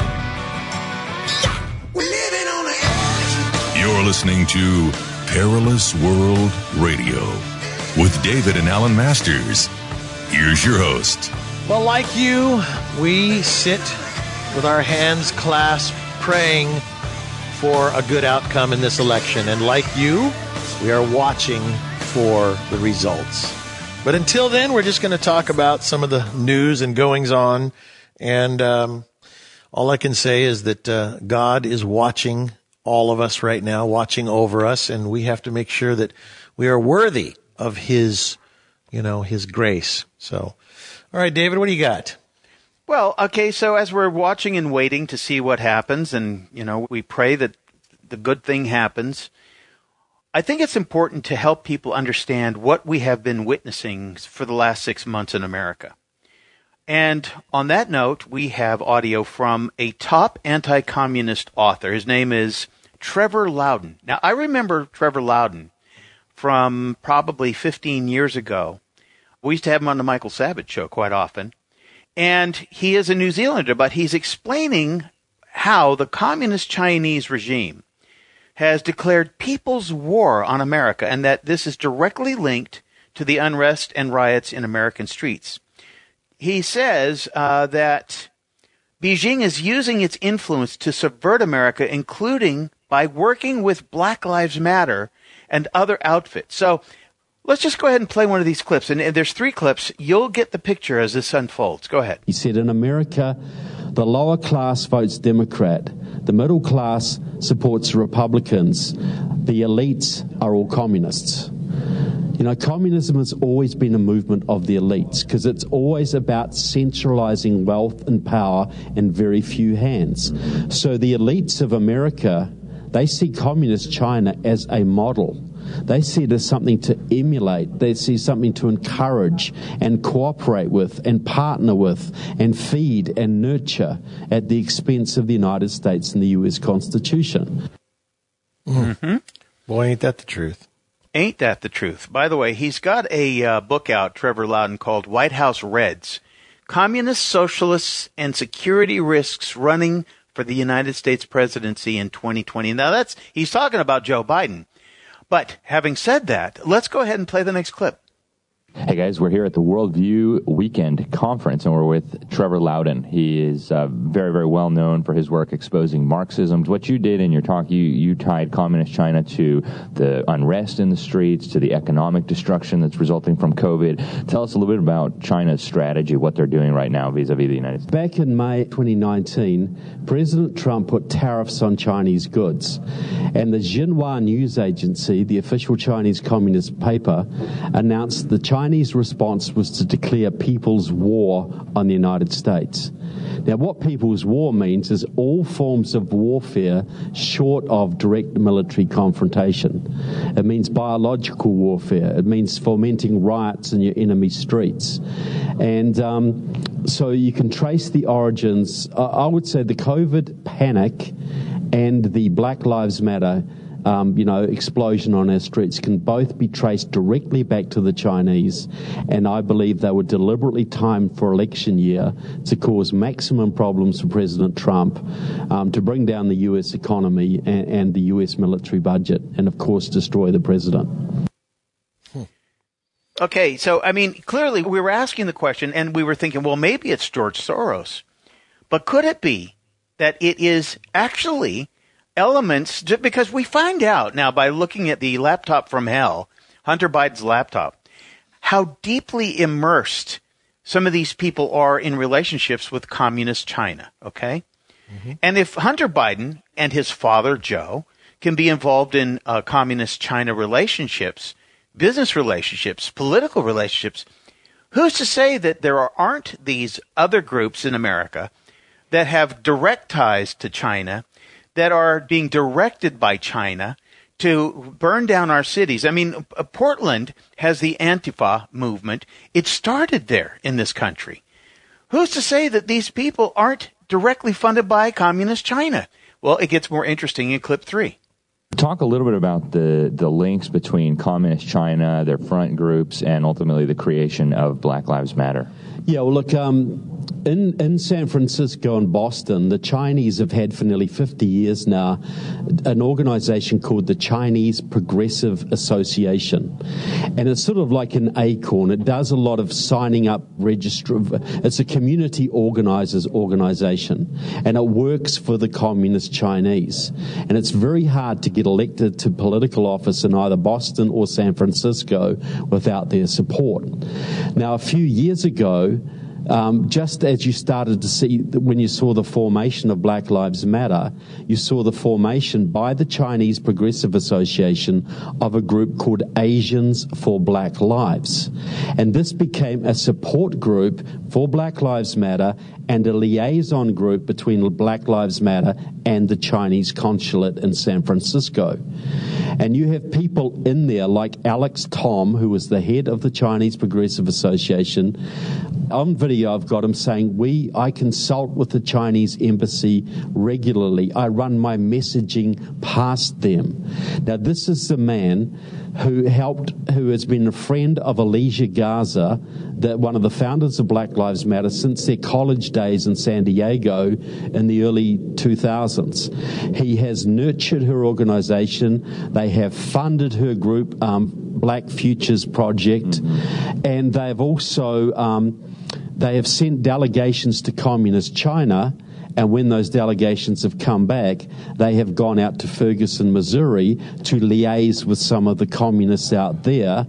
L: We're living on the edge.
B: You're listening to Perilous World Radio with David and Alan Masters. Here's your host.
C: Well, like you, we sit with our hands clasped, praying for a good outcome in this election. And like you, we are watching for the results. But until then, we're just going to talk about some of the news and goings on. And all I can say is that God is watching all of us right now, watching over us, and we have to make sure that we are worthy of His, His grace. So, all right, David, what do you got?
D: Well, okay, so as we're watching and waiting to see what happens, and, we pray that the good thing happens, I think it's important to help people understand what we have been witnessing for the last 6 months in America. And on that note, we have audio from a top anti-communist author. His name is Trevor Loudon. Now, I remember Trevor Loudon from probably 15 years ago. We used to have him on the Michael Savage show quite often. And he is a New Zealander, but he's explaining how the communist Chinese regime has declared people's war on America, and that this is directly linked to the unrest and riots in American streets. He says that Beijing is using its influence to subvert America, including by working with Black Lives Matter and other outfits. So let's just go ahead and play one of these clips. And there's 3 clips. You'll get the picture as this unfolds. Go ahead.
M: He said, in America, the lower class votes Democrat. The middle class supports Republicans. The elites are all communists. Communism has always been a movement of the elites because it's always about centralizing wealth and power in very few hands. So the elites of America, they see communist China as a model. They see it as something to emulate. They see something to encourage and cooperate with and partner with and feed and nurture at the expense of the United States and the U.S. Constitution.
D: Mm-hmm.
C: Boy, ain't that the truth.
D: Ain't that the truth? By the way, he's got a book out, Trevor Loudon, called White House Reds, Communists, Socialists, and Security Risks Running for the United States Presidency in 2020. Now, he's talking about Joe Biden. But having said that, let's go ahead and play the next clip.
N: Hey guys, we're here at the Worldview Weekend Conference, and we're with Trevor Loudon. He is very, very well known for his work exposing Marxism. What you did in your talk, you tied communist China to the unrest in the streets, to the economic destruction that's resulting from COVID. Tell us a little bit about China's strategy, what they're doing right now vis-a-vis the United States.
M: Back in May 2019, President Trump put tariffs on Chinese goods, and the Xinhua news agency, the official Chinese communist paper, announced the Chinese response was to declare people's war on the United States. Now, what people's war means is all forms of warfare short of direct military confrontation. It means biological warfare. It means fomenting riots in your enemy's streets. And so you can trace the origins. I would say the COVID panic and the Black Lives Matter explosion on our streets can both be traced directly back to the Chinese, and I believe they were deliberately timed for election year to cause maximum problems for President Trump, to bring down the U.S. economy and the U.S. military budget, and of course destroy the president.
D: Okay, so, clearly we were asking the question, and we were thinking, well, maybe it's George Soros. But could it be that it is actually elements, because we find out now by looking at the laptop from hell, Hunter Biden's laptop, how deeply immersed some of these people are in relationships with communist China, okay? Mm-hmm. And if Hunter Biden and his father, Joe, can be involved in communist China relationships, business relationships, political relationships, who's to say that there aren't these other groups in America that have direct ties to China, that are being directed by China to burn down our cities? Portland has the Antifa movement. It started there in this country. Who's to say that these people aren't directly funded by communist China? Well, it gets more interesting in clip 3.
N: Talk a little bit about the links between Communist China, their front groups, and ultimately the creation of Black Lives Matter.
M: Yeah, well, look, in San Francisco and Boston, the Chinese have had for nearly 50 years now an organization called the Chinese Progressive Association. And it's sort of like an acorn. It does a lot of signing up register. It's a community organizers organization. And it works for the Communist Chinese. And it's very hard to get elected to political office in either Boston or San Francisco without their support. Now, a few years ago, just as you started to see, when you saw the formation of Black Lives Matter, you saw the formation by the Chinese Progressive Association of a group called Asians for Black Lives. And this became a support group for Black Lives Matter and a liaison group between Black Lives Matter and the Chinese consulate in San Francisco. And you have people in there like Alex Tom, who was the head of the Chinese Progressive Association. On video, I've got him saying, I consult with the Chinese embassy regularly. I run my messaging past them. Now, this is the man who has been a friend of Alicia Garza, one of the founders of Black Lives Matter, since their college days in San Diego in the early 2000s. He has nurtured her organization. They have funded her group, Black Futures Project, and they have also they have sent delegations to Communist China. And when those delegations have come back, they have gone out to Ferguson, Missouri, to liaise with some of the communists out there.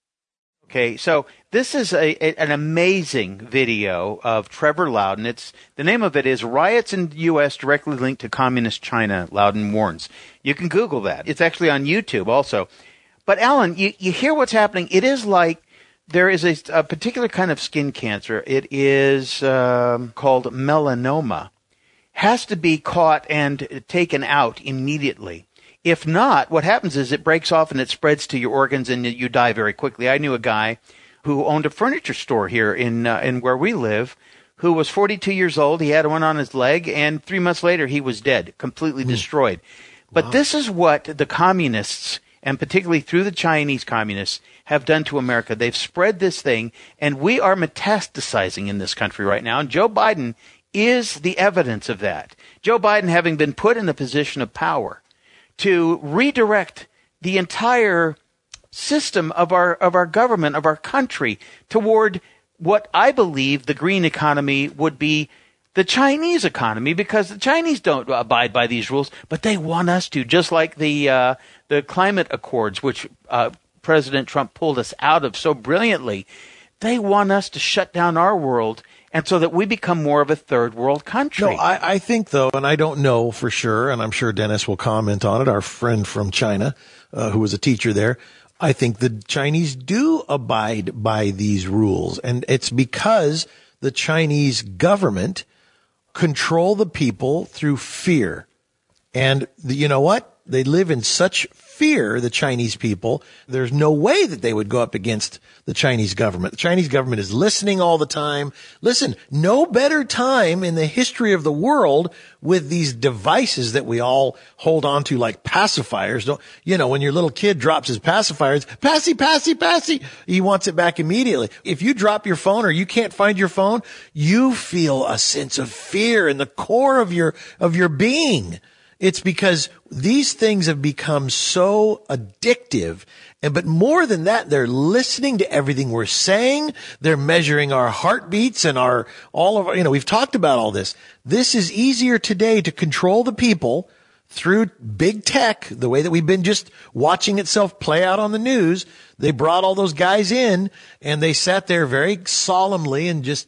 D: Okay, so this is an amazing video of Trevor Loudon. The name of it is Riots in the U.S. Directly Linked to Communist China, Loudon Warns. You can Google that. It's actually on YouTube also. But, Alan, you hear what's happening. It is like there is a particular kind of skin cancer. It is called melanoma. Has to be caught and taken out immediately. If not, what happens is it breaks off and it spreads to your organs and you die very quickly. I knew a guy who owned a furniture store here in where we live, who was 42 years old. He had one on his leg, and 3 months later he was dead, completely destroyed. But this is what the communists, and particularly through the Chinese communists, have done to America. They've spread this thing, and we are metastasizing in this country right now. And Joe Biden is the evidence of that. Joe Biden having been put in a position of power to redirect the entire system of our government, of our country, toward what I believe the green economy would be the Chinese economy, because the Chinese don't abide by these rules, but they want us to, just like the climate accords, which President Trump pulled us out of so brilliantly. They want us to shut down our world, and so that we become more of a third world country.
C: No, I think, though, and I don't know for sure, and I'm sure Dennis will comment on it, our friend from China, who was a teacher there, I think the Chinese do abide by these rules. And it's because the Chinese government control the people through fear. And you know what? They live in such fear, the Chinese people. There's no way that they would go up against the Chinese government. The Chinese government is listening all the time. Listen, no better time in the history of the world with these devices that we all hold on to like pacifiers. When your little kid drops his pacifiers, passy, passy, passy, he wants it back immediately. If you drop your phone or you can't find your phone, you feel a sense of fear in the core of your being. It's because these things have become so addictive. But more than that, they're listening to everything we're saying. They're measuring our heartbeats and we've talked about all this. This is easier today to control the people through big tech, the way that we've been just watching itself play out on the news. They brought all those guys in and they sat there very solemnly and just,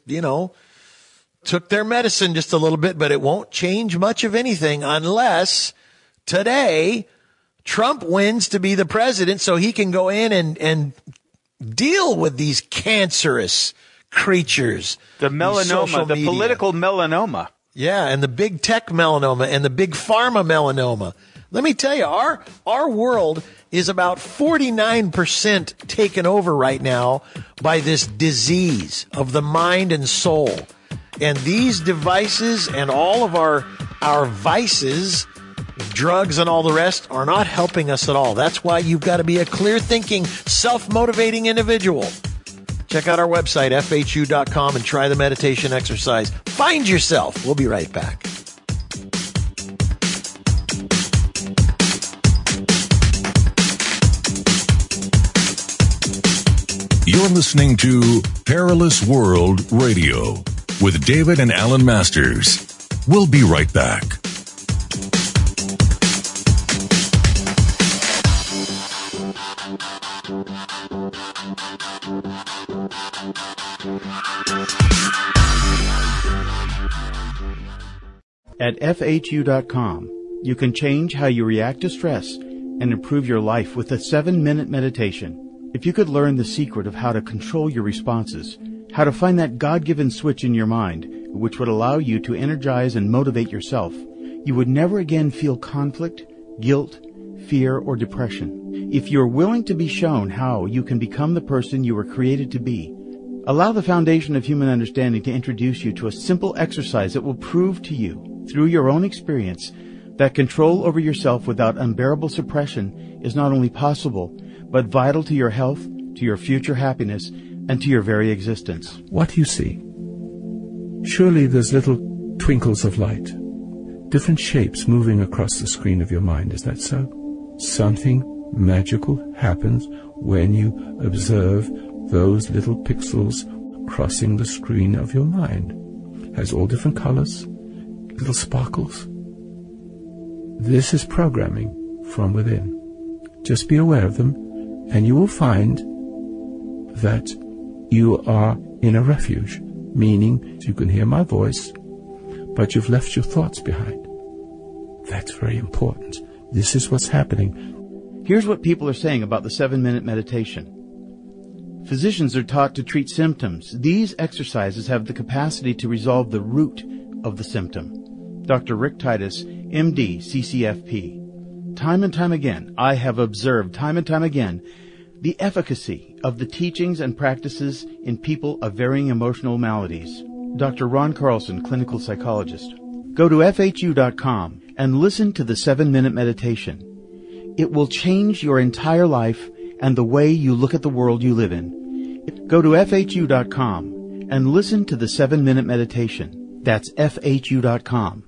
C: took their medicine just a little bit, but it won't change much of anything unless today Trump wins to be the president so he can go in and deal with these cancerous creatures.
D: The melanoma, the political melanoma.
C: Yeah, and the big tech melanoma and the big pharma melanoma. Let me tell you, our world is about 49% taken over right now by this disease of the mind and soul. And these devices and all of our vices drugs and all the rest are not helping us at all. That's why you've got to be a clear-thinking, self-motivating individual. Check out our website, FHU.com, and try the meditation exercise. Find yourself. We'll be right back.
B: You're listening to Perilous World Radio with David and Alan Masters. We'll be right back.
H: At FHU.com, you can change how you react to stress and improve your life with a 7-minute meditation. If you could learn the secret of how to control your responses, how to find that God-given switch in your mind, which would allow you to energize and motivate yourself, you would never again feel conflict, guilt, fear, or depression. If you're willing to be shown how you can become the person you were created to be, allow the foundation of human understanding to introduce you to a simple exercise that will prove to you, through your own experience, that control over yourself without unbearable suppression is not only possible, but vital to your health, to your future happiness, and to your very existence.
J: What do you see? Surely there's little twinkles of light, different shapes moving across the screen of your mind. Is that so? Something magical happens when you observe those little pixels crossing the screen of your mind. Has all different colors, little sparkles. This is programming from within. Just be aware of them, and you will find that you are in a refuge, meaning you can hear my voice, but you've left your thoughts behind. That's very important. This is what's happening.
H: Here's what people are saying about the 7-minute meditation. Physicians are taught to treat symptoms. These exercises have the capacity to resolve the root of the symptom. Dr. Rick Titus, MD, CCFP. Time and time again, I have observed time and time again the efficacy of the teachings and practices in people of varying emotional maladies. Dr. Ron Carlson, clinical psychologist. Go to FHU.com and listen to the 7-minute meditation. It will change your entire life and the way you look at the world you live in. Go to FHU.com and listen to the 7-minute meditation. That's FHU.com.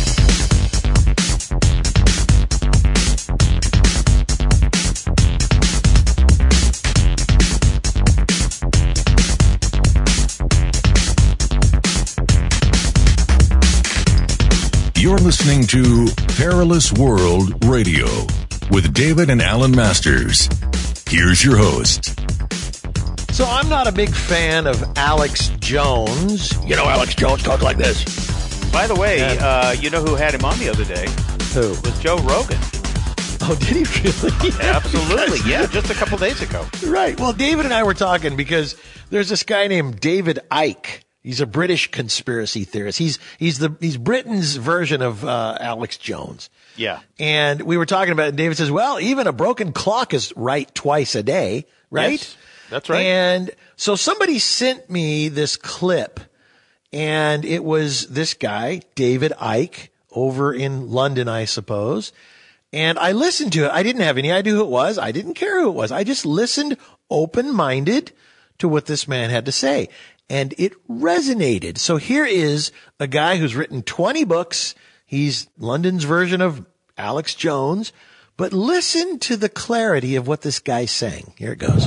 B: You're listening to Perilous World Radio with David and Alan Masters. Here's your host.
C: So I'm not a big fan of Alex Jones. You know, Alex Jones talk like this.
D: By the way, you know who had him on the other day?
C: Who?
D: It was Joe Rogan.
C: Oh, did he really?
D: Absolutely, yeah, just a couple days ago.
C: Right. Well, David and I were talking because there's this guy named David Icke. He's a British conspiracy theorist. He's Britain's version of Alex Jones.
D: Yeah.
C: And we were talking about it, and David says, well, even a broken clock is right twice a day, right?
D: Yes, that's right.
C: And so somebody sent me this clip, and it was this guy, David Icke, over in London, I suppose. And I listened to it. I didn't have any idea who it was. I didn't care who it was. I just listened open-minded to what this man had to say. And it resonated. So here is a guy who's written 20 books. He's London's version of Alex Jones. But listen to the clarity of what this guy's saying. Here it goes.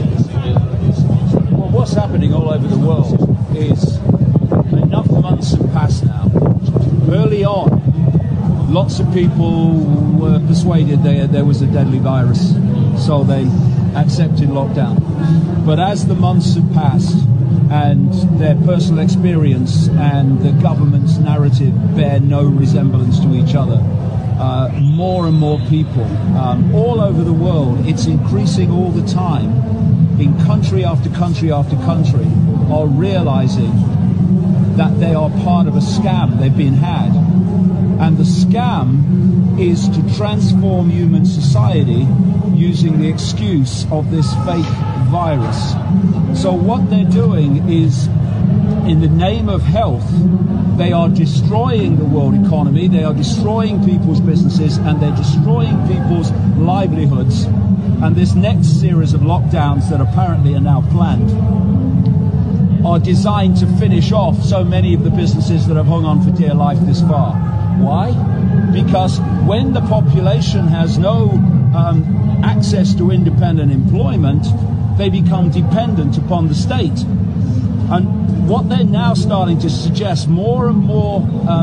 O: Well, what's happening all over the world is enough months have passed now. Early on, lots of people were persuaded there was a deadly virus, so they accepted lockdown. But as the months have passed, and their personal experience and the government's narrative bear no resemblance to each other, more and more people all over the world, it's increasing all the time, in country after country after country, are realizing that they are part of a scam. They've been had. And the scam is to transform human society using the excuse of this fake virus. So what they're doing is in the name of health, they are destroying the world economy, they are destroying people's businesses, and they're destroying people's livelihoods. And this next series of lockdowns that apparently are now planned are designed to finish off so many of the businesses that have hung on for dear life this far. Why? Because when the population has no access to independent employment, they become dependent upon the state. And what they're now starting to suggest more and more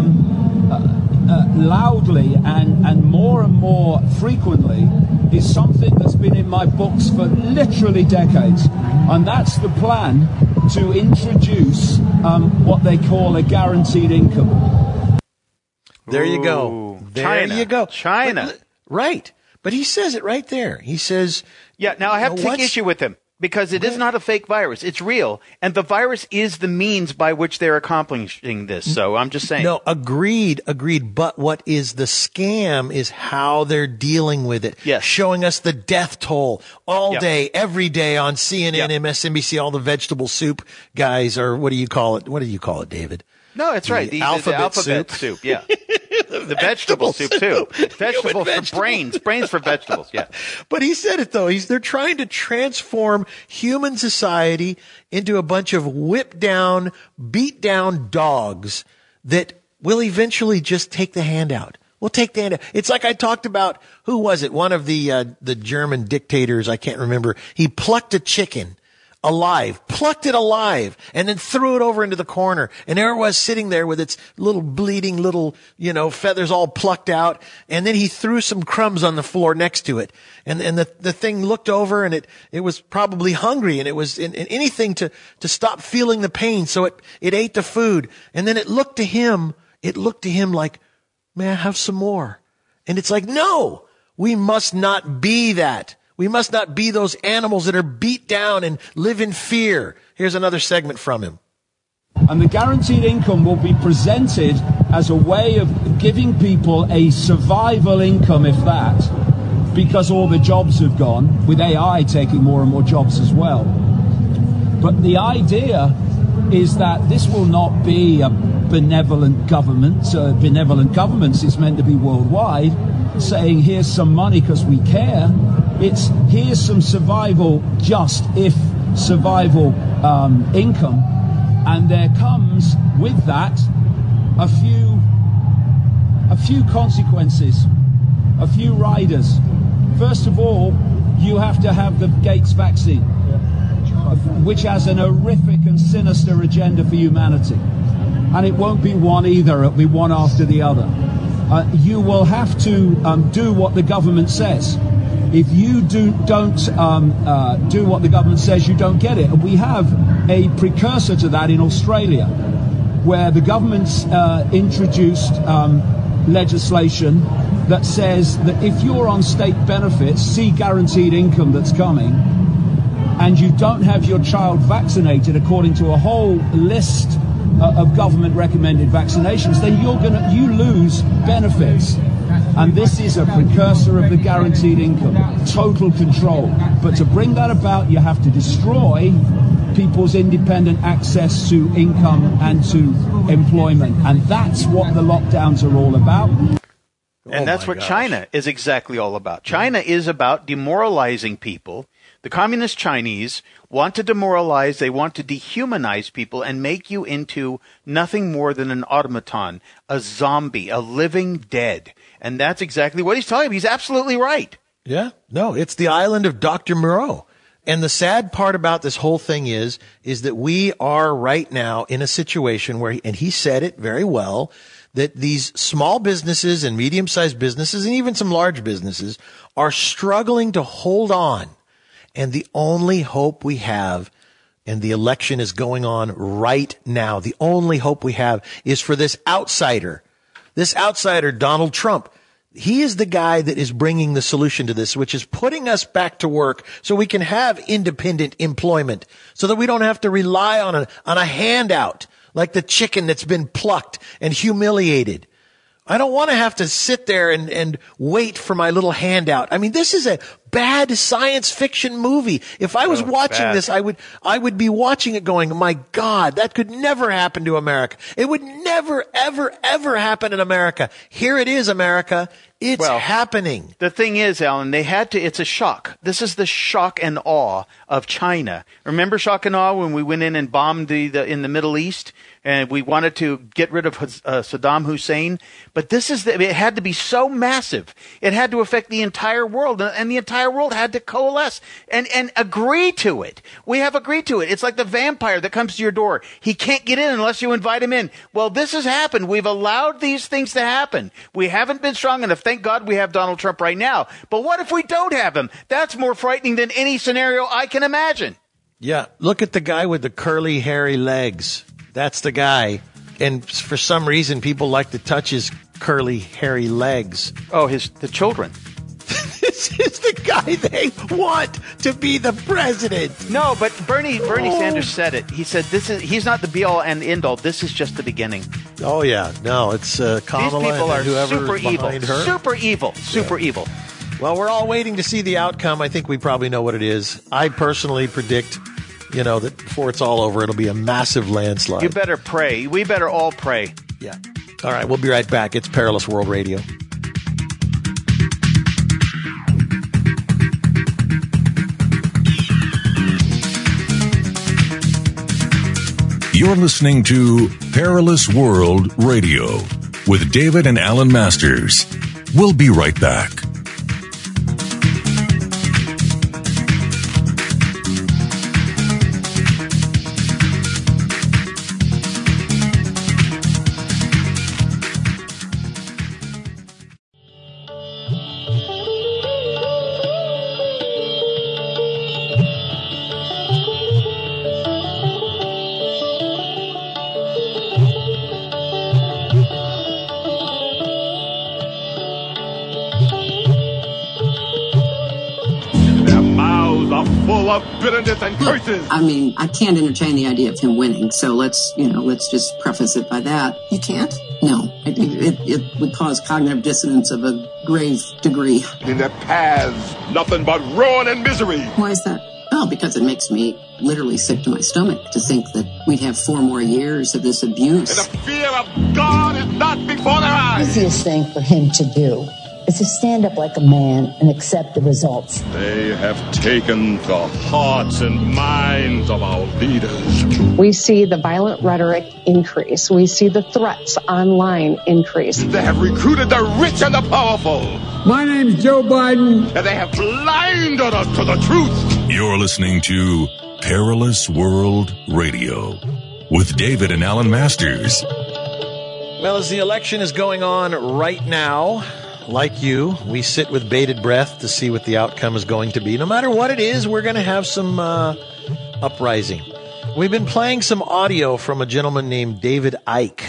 O: loudly and more frequently is something that's been in my books for literally decades. And that's the plan to introduce what they call a guaranteed income.
C: There you go. There you go.
D: China.
C: Right. But he says it right there. He says...
D: Yeah, now I have to take issue with him because it is not a fake virus. It's real. And the virus is the means by which they're accomplishing this. So I'm just saying.
C: No, agreed. But what is the scam is how they're dealing with it.
D: Yes.
C: Showing us the death toll all day, every day on CNN, MSNBC, all the vegetable soup guys, or what do you call it? What do you call it, David?
D: No, that's right. The alphabet soup. Yeah. The vegetable soup too. Vegetable for brains for vegetables. Yeah.
C: But he said it though. They're trying to transform human society into a bunch of whipped down, beat down dogs that will eventually just take the handout. We'll take the handout. It's like I talked about, who was it? One of the German dictators, I can't remember. He plucked a chicken plucked it alive, and then threw it over into the corner. And there it was sitting there with its little bleeding feathers all plucked out. And then he threw some crumbs on the floor next to it. And the thing looked over, and it was probably hungry, and it was in anything to stop feeling the pain. So it ate the food. And then it looked to him like, may I have some more? And it's like, no, we must not be that. We must not be those animals that are beat down and live in fear. Here's another segment from him.
O: And the guaranteed income will be presented as a way of giving people a survival income, if that, because all the jobs have gone, with AI taking more and more jobs as well. But the idea is that this will not be a benevolent government. Benevolent governments is meant to be worldwide, saying here's some money because we care. It's here's some survival, just if survival income, and there comes with that a few consequences, a few riders. First of all, you have to have the Gates vaccine, which has an horrific and sinister agenda for humanity, and it won't be one either. It'll be one after the other. You will have to do what the government says. If you don't do what the government says, you don't get it. And we have a precursor to that in Australia, where the government's introduced legislation that says that if you're on state benefits, see guaranteed income that's coming, and you don't have your child vaccinated according to a whole list of government recommended vaccinations, then you lose benefits. And this is a precursor of the guaranteed income, total control. But to bring that about, you have to destroy people's independent access to income and to employment. And that's what the lockdowns are all about.
D: And that's what China is exactly all about. China is about demoralizing people. The communist Chinese want to demoralize, they want to dehumanize people and make you into nothing more than an automaton, a zombie, a living dead. And that's exactly what he's talking about. He's absolutely right.
C: Yeah. No, it's the island of Dr. Moreau. And the sad part about this whole thing is that we are right now in a situation where, and he said it very well, that these small businesses and medium-sized businesses and even some large businesses are struggling to hold on. And the only hope we have, and the election is going on right now, the only hope we have is for this outsider, Donald Trump. He is the guy that is bringing the solution to this, which is putting us back to work so we can have independent employment, so that we don't have to rely on a handout like the chicken that's been plucked and humiliated. I don't want to have to sit there and wait for my little handout. I mean, this is a bad science fiction movie. If I was watching this, I would be watching it going, my God, that could never happen to America. It would never, ever, ever happen in America. Here it is, America. It's happening.
D: The thing is, Alan, it's a shock. This is the shock and awe of China. Remember shock and awe when we went in and bombed in the Middle East and we wanted to get rid of Saddam Hussein? But it had to be so massive. It had to affect the entire world, and the entire world had to coalesce and agree to it. We have agreed to it. It's like the vampire that comes to your door. He can't get in unless you invite him in. Well, this has happened. We've allowed these things to happen. We haven't been strong enough. Thank God we have Donald Trump right now. But what if we don't have him? That's more frightening than any scenario I can imagine.
C: Yeah. Look at the guy with the curly, hairy legs. That's the guy. And for some reason, people like to touch his curly, hairy legs.
D: Oh, the children.
C: This is the guy they want to be the president.
D: No, but Bernie Sanders said it. He said he's not the be-all and the end-all. This is just the beginning.
C: Oh, yeah. No, it's Kamala.
D: These people are
C: whoever's
D: super evil.
C: Her.
D: Super evil. Super evil.
C: Well, we're all waiting to see the outcome. I think we probably know what it is. I personally predict, that before it's all over, it'll be a massive landslide.
D: You better pray. We better all pray.
C: Yeah. All right, we'll be right back. It's Perilous World Radio.
B: You're listening to Perilous World Radio with David and Alan Masters. We'll be right back.
P: Bitterness and curses. I mean, I can't entertain the idea of him winning. So let's just preface it by that. You can't? No. It would cause cognitive dissonance of a grave degree.
R: In their paths, nothing but ruin and misery.
P: Why is that? Oh, because it makes me literally sick to my stomach to think that we'd have 4 more years of this abuse.
R: And the fear of God is not before their eyes.
Q: The easiest thing for him to do is to stand up like a man and accept the results.
R: They have taken the hearts and minds of our leaders.
T: We see the violent rhetoric increase. We see the threats online increase.
R: They have recruited the rich and the powerful.
U: My name's Joe Biden.
R: And they have blinded us to the truth.
B: You're listening to Perilous World Radio with David and Alan Masters.
C: Well, as the election is going on right now, like you, we sit with bated breath to see what the outcome is going to be. No matter what it is, we're going to have some uprising. We've been playing some audio from a gentleman named David Icke,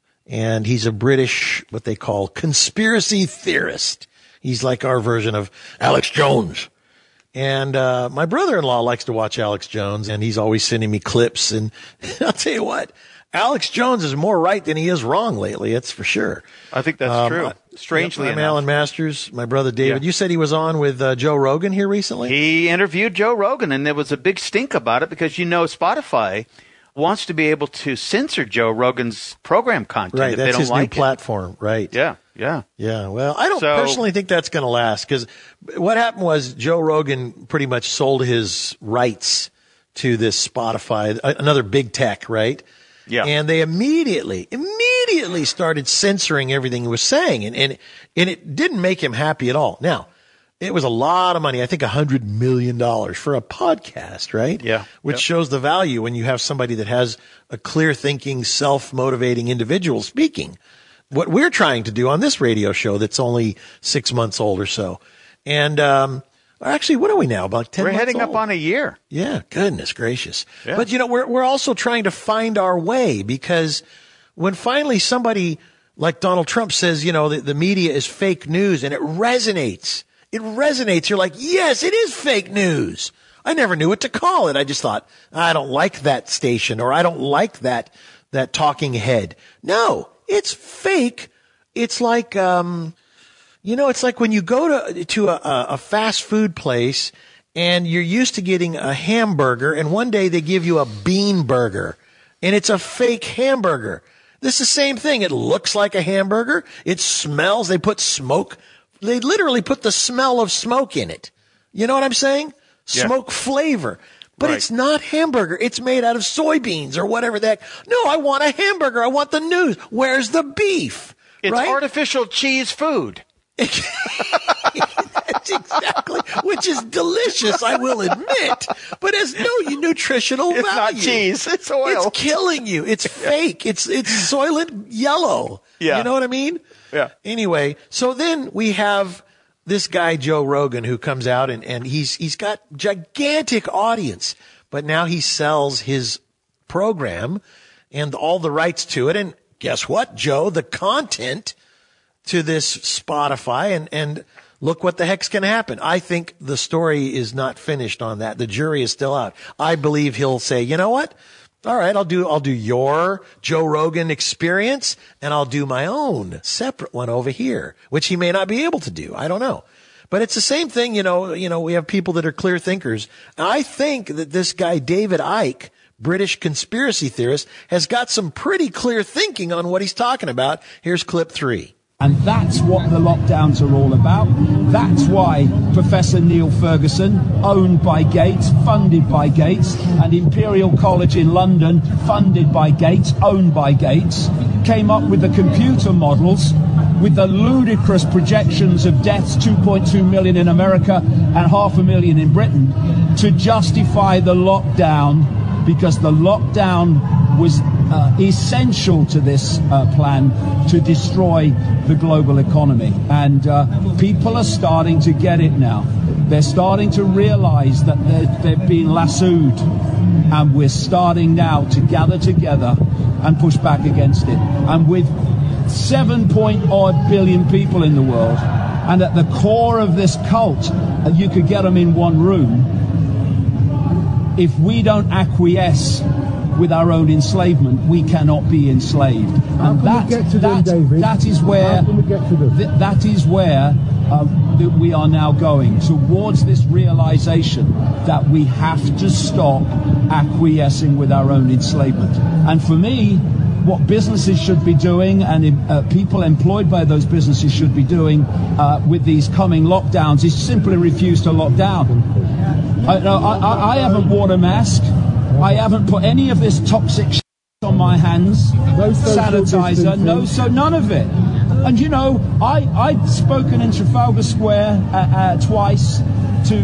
C: and he's a British, what they call, conspiracy theorist. He's like our version of Alex Jones. And my brother-in-law likes to watch Alex Jones, and he's always sending me clips. And I'll tell you what, Alex Jones is more right than he is wrong lately, that's for sure.
D: I think that's true. Strangely enough.
C: I'm Alan Masters, my brother David. Yeah. You said he was on with Joe Rogan here recently?
D: He interviewed Joe Rogan, and there was a big stink about it because, Spotify wants to be able to censor Joe Rogan's program content
C: right,
D: if they don't like it.
C: That's his new platform, right.
D: Yeah.
C: Yeah, well, I don't personally think that's going to last because what happened was Joe Rogan pretty much sold his rights to this Spotify, another big tech, right?
D: Yeah.
C: And they immediately started censoring everything he was saying. And it didn't make him happy at all. Now, it was a lot of money. I think $100 million for a podcast, right?
D: Yeah.
C: Which shows the value when you have somebody that has a clear thinking, self-motivating individual speaking. What we're trying to do on this radio show that's only 6 months old or so. And, actually, what are we now? About 10 months
D: We're heading
C: old?
D: up on a year.
C: Yeah, goodness gracious.
D: Yeah.
C: But, we're also trying to find our way because when finally somebody like Donald Trump says, the media is fake news and it resonates. You're like, yes, it is fake news. I never knew what to call it. I just thought, I don't like that station or I don't like that talking head. No, it's fake. It's like, You know, it's like when you go to a fast food place and you're used to getting a hamburger, and one day they give you a bean burger, and it's a fake hamburger. This is the same thing. It looks like a hamburger. It smells. They put smoke. They literally put the smell of smoke in it. You know what I'm saying?
D: Yeah.
C: Smoke flavor. But it's not hamburger. It's made out of soybeans or whatever that. No, I want a hamburger. I want the news. Where's the beef?
D: It's
C: right?
D: artificial cheese food.
C: That's exactly, which is delicious, I will admit, but has no nutritional value.
D: It's not cheese, it's oil.
C: It's killing you. It's fake. It's Soylent yellow.
D: Yeah.
C: You know what I mean?
D: Yeah.
C: Anyway, so then we have this guy, Joe Rogan, who comes out and he's got gigantic audience, but now he sells his program and all the rights to it. And guess what, Joe? The content to this Spotify, and look what the heck's going to happen. I think the story is not finished on that. The jury is still out. I believe he'll say, you know what? All right, I'll do your Joe Rogan experience, and I'll do my own separate one over here, which he may not be able to do. I don't know. But it's the same thing, you know, we have people that are clear thinkers. I think that this guy, David Icke, British conspiracy theorist, has got some pretty clear thinking on what he's talking about. Here's clip 3.
O: And that's what the lockdowns are all about. That's why Professor Neil Ferguson, owned by Gates, funded by Gates, and Imperial College in London, funded by Gates, owned by Gates, came up with the computer models with the ludicrous projections of deaths, 2.2 million in America and 500,000 in Britain, to justify the lockdown, because the lockdown was essential to this plan to destroy the global economy. And people are starting to get it now. They're starting to realize that they've been lassoed. And we're starting now to gather together and push back against it. And with 7-odd billion people in the world, and at the core of this cult, you could get them in one room. If we don't acquiesce with our own enslavement, we cannot be enslaved. And that is where we are now going, towards this realization that we have to stop acquiescing with our own enslavement. And for me, what businesses should be doing, and people employed by those businesses should be doing with these coming lockdowns, is simply refuse to lock down. I haven't worn a mask. I haven't put any of this toxic shit on my hands. No sanitizer, none of it. And you know, I'd spoken in Trafalgar Square twice to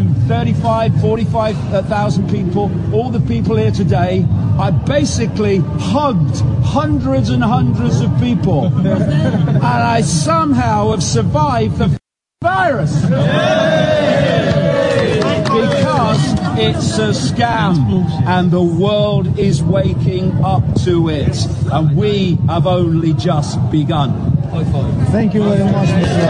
O: 45,000 people, all the people here today. I basically hugged hundreds and hundreds of people. And I somehow have survived the virus. Because it's a scam, and the world is waking up to it, and we have only just begun.
I: Thank you very much, Mr.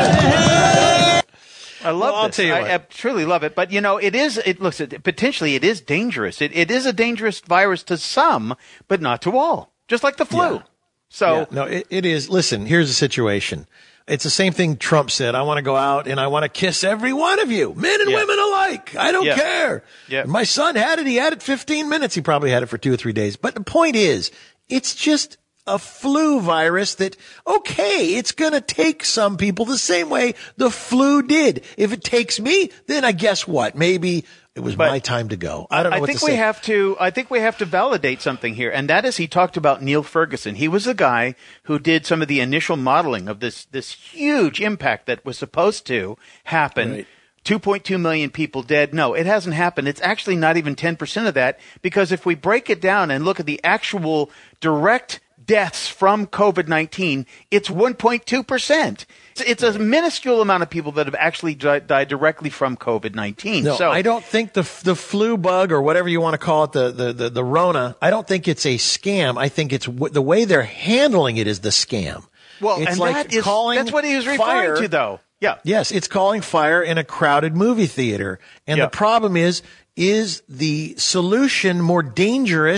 D: I love this. I truly love it. But, you know, potentially it is dangerous. It is a dangerous virus to some, but not to all, just like the flu.
C: Yeah. So no, it is. Listen, here's the situation. It's the same thing Trump said. I want to go out and I want to kiss every one of you, men and women alike. I don't care. Yeah. My son had it. He had it 15 minutes. He probably had it for 2 or 3 days. But the point is, it's just a flu virus that, okay, it's going to take some people the same way the flu did. If it takes me, then I guess what? Maybe it was my time to go. I don't know what to say.
D: I think we have to validate something here, and that is he talked about Neil Ferguson. He was the guy who did some of the initial modeling of this huge impact that was supposed to happen. Right. 2.2 million people dead. No, it hasn't happened. It's actually not even 10% of that, because if we break it down and look at the actual direct deaths from COVID-19, it's 1.2%. It's a minuscule amount of people that have actually died directly from COVID-19.
C: No, so I don't think the flu bug, or whatever you want to call it, the Rona, I don't think it's a scam. I think it's the way they're handling it is the scam.
D: Well,
C: it's
D: and
C: like
D: that's what he was referring to, though. Yeah.
C: Yes, it's calling fire in a crowded movie theater. And the problem is the solution more dangerous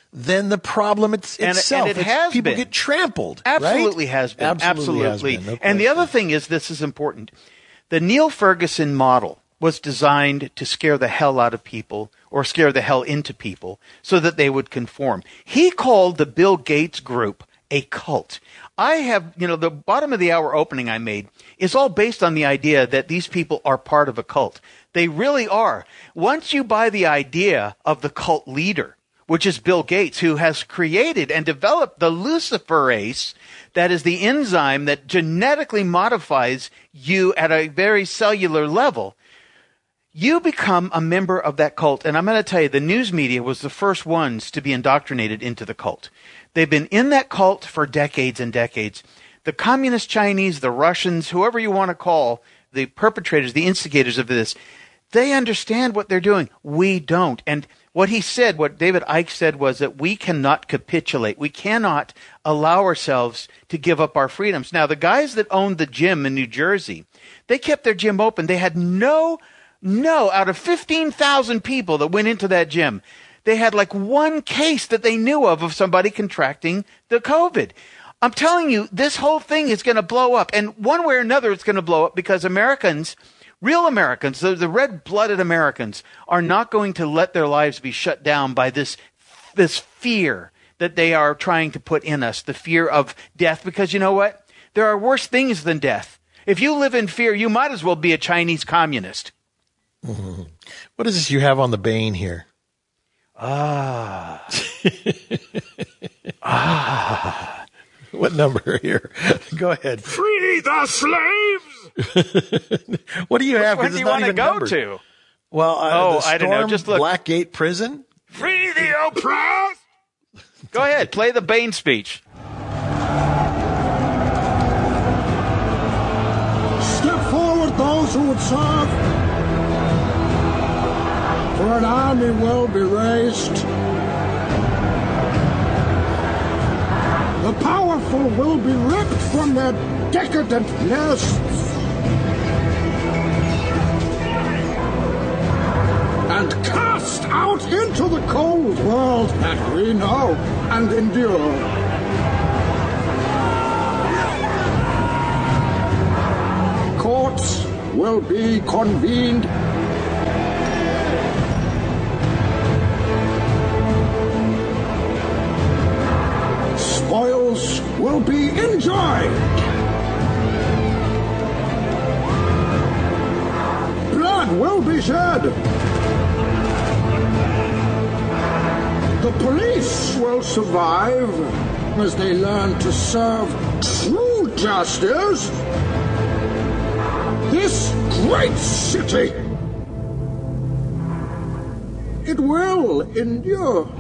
C: than the problem itself.
D: And it has
C: people
D: been.
C: Get trampled.
D: Absolutely
C: right?
D: has been. Absolutely.
C: Has been, no
D: and the other thing is, this is important. The Neil Ferguson model was designed to scare the hell out of people or scare the hell into people so that they would conform. He called the Bill Gates group a cult. I have, the bottom of the hour opening I made is all based on the idea that these people are part of a cult. They really are. Once you buy the idea of the cult leader, which is Bill Gates, who has created and developed the luciferase, that is the enzyme that genetically modifies you at a very cellular level, you become a member of that cult. And I'm going to tell you, the news media was the first ones to be indoctrinated into the cult. They've been in that cult for decades and decades. The communist Chinese, the Russians, whoever you want to call, the perpetrators, the instigators of this, they understand what they're doing. We don't. And what he said, what David Icke said, was that we cannot capitulate. We cannot allow ourselves to give up our freedoms. Now, the guys that owned the gym in New Jersey, they kept their gym open. They had no, out of 15,000 people that went into that gym, they had like one case that they knew of somebody contracting the COVID. I'm telling you, this whole thing is going to blow up. And one way or another, it's going to blow up because Americans, real Americans, the red-blooded Americans, are not going to let their lives be shut down by this fear that they are trying to put in us, the fear of death. Because you know what? There are worse things than death. If you live in fear, you might as well be a Chinese communist.
C: Mm-hmm. What is this you have on the Bane here? What number here? Go ahead.
R: Free the slaves!
C: What do you have?
D: Where do you want to go to?
C: Well,
D: I don't know. Just look.
C: Blackgate Prison?
R: Free the oppressed!
D: Go ahead. Play the Bane speech.
U: Step forward those who would serve, for an army will be raised. The powerful will be ripped from their decadent nests and cast out into the cold world that we know and endure. Courts will be convened. Spoils will be enjoyed. Blood will be shed. The police will survive as they learn to serve true justice. This great city, it will endure.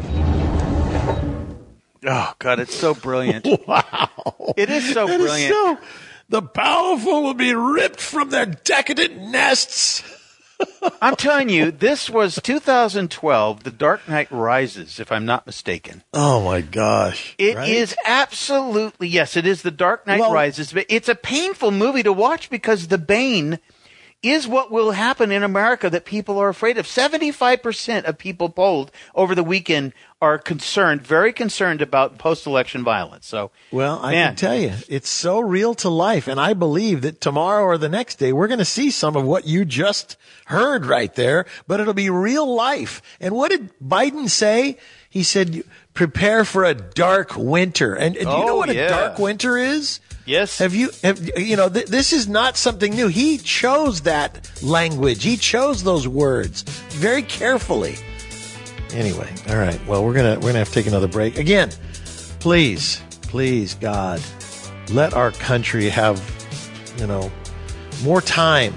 D: Oh, God, it's so brilliant.
C: Wow.
D: It is so brilliant.
C: The powerful will be ripped from their decadent nests.
D: I'm telling you, this was 2012, The Dark Knight Rises, if I'm not mistaken.
C: Oh, my gosh.
D: It is absolutely, yes, it is The Dark Knight Rises. But it's a painful movie to watch because the Bane is what will happen in America that people are afraid of. 75% of people polled over the weekend are concerned, very concerned about post-election violence. So,
C: well, I can tell you, it's so real to life. And I believe that tomorrow or the next day, we're going to see some of what you just heard right there, but it'll be real life. And what did Biden say? He said, prepare for a dark winter. And do you know what a dark winter is?
D: Yes.
C: This is not something new. He chose that language. He chose those words very carefully. Anyway, all right. Well, we're gonna have to take another break. Again, please, God, let our country have, more time.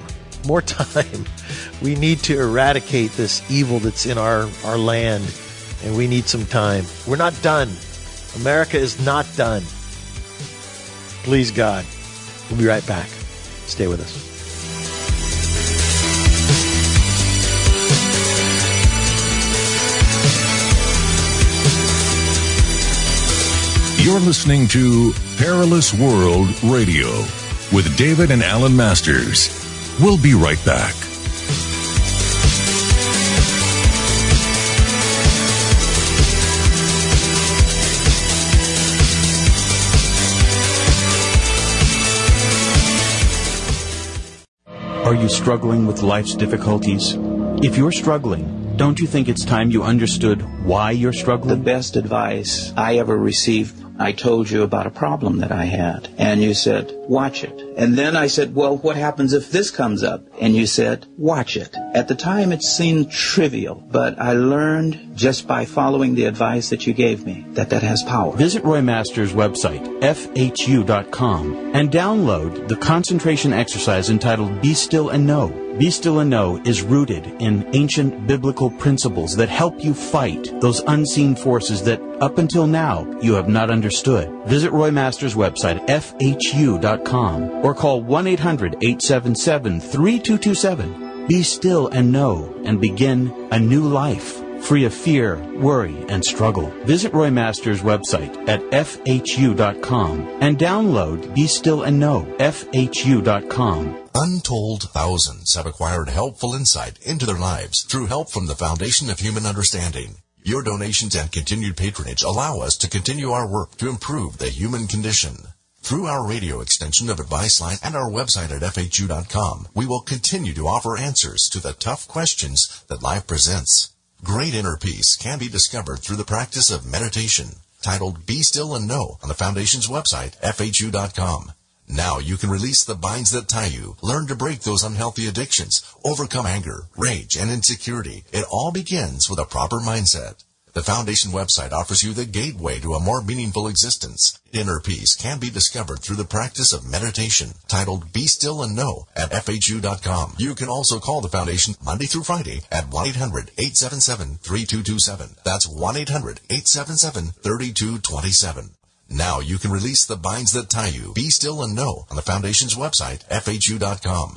C: We need to eradicate this evil that's in our land, and we need some time. We're not done. America is not done. Please, God. We'll be right back. Stay with us.
B: You're listening to Perilous World Radio with David and Alan Masters. We'll be right back.
H: you struggling with life's difficulties? If you're struggling, don't you think it's time you understood why you're struggling?
A: The best advice I ever received, I told you about a problem that I had, and you said, watch it. And then I said, well, what happens if this comes up? And you said, watch it. At the time, it seemed trivial, but I learned just by following the advice that you gave me that has power.
H: Visit Roy Master's website, FHU.com, and download the concentration exercise entitled Be Still and Know. Be Still and Know is rooted in ancient biblical principles that help you fight those unseen forces that, up until now, you have not understood. Visit Roy Master's website, FHU.com, or call 1-800-877-3227. Be still and know and begin a new life, free of fear, worry, and struggle. Visit Roy Master's website at FHU.com and download Be Still and Know, FHU.com.
S: Untold thousands have acquired helpful insight into their lives through help from the Foundation of Human Understanding. Your donations and continued patronage allow us to continue our work to improve the human condition. Through our radio extension of Advice Line and our website at FHU.com, we will continue to offer answers to the tough questions that life presents. Great inner peace can be discovered through the practice of meditation, titled Be Still and Know, on the Foundation's website, FHU.com. Now you can release the binds that tie you, learn to break those unhealthy addictions, overcome anger, rage, and insecurity. It all begins with a proper mindset. The Foundation website offers you the gateway to a more meaningful existence. Inner peace can be discovered through the practice of meditation, titled Be Still and Know, at FHU.com. You can also call the Foundation Monday through Friday at 1-800-877-3227. That's 1-800-877-3227. Now you can release the binds that tie you. Be Still and Know on the Foundation's website, FHU.com.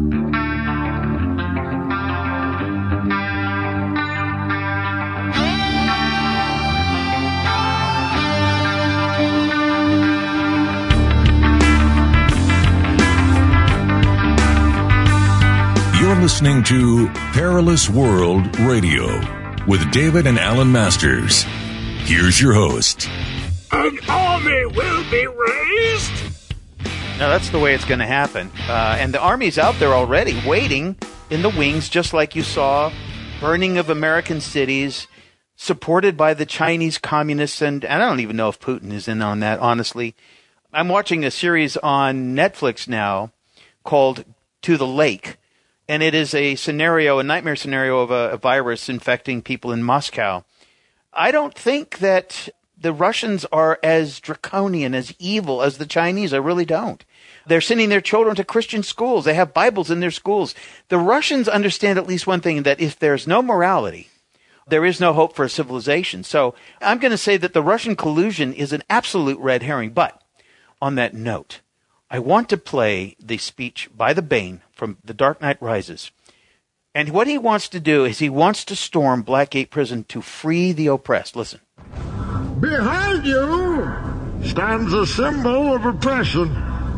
B: You're listening to Perilous World Radio with David and Alan Masters. Here's your host.
U: An army will be raised?
D: Now, that's the way it's going to happen. And the army's out there already, waiting in the wings, just like you saw, burning of American cities, supported by the Chinese communists. And I don't even know if Putin is in on that, honestly. I'm watching a series on Netflix now called To the Lake. And it is a nightmare scenario of a virus infecting people in Moscow. I don't think that the Russians are as draconian, as evil as the Chinese. I really don't. They're sending their children to Christian schools. They have Bibles in their schools. The Russians understand at least one thing, that if there's no morality, there is no hope for a civilization. So I'm going to say that the Russian collusion is an absolute red herring. But on that note, I want to play the speech by the Bane from The Dark Knight Rises. And what he wants to do is he wants to storm Blackgate Prison to free the oppressed. Listen.
U: Behind you stands a symbol of oppression.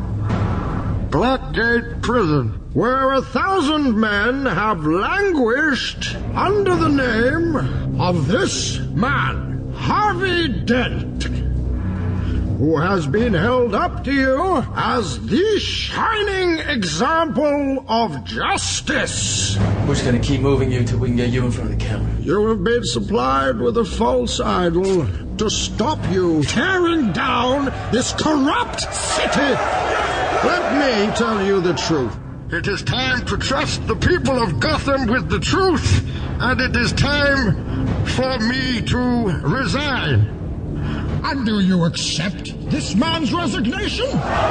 U: Blackgate Prison, where 1,000 men have languished under the name of this man, Harvey Dent, who has been held up to you as the shining example of justice.
V: We're just going to keep moving you until we can get you in front of the camera.
U: You have been supplied with a false idol to stop you tearing down this corrupt city. Let me tell you the truth. It is time to trust the people of Gotham with the truth, and it is time for me to resign. And do you accept this man's resignation?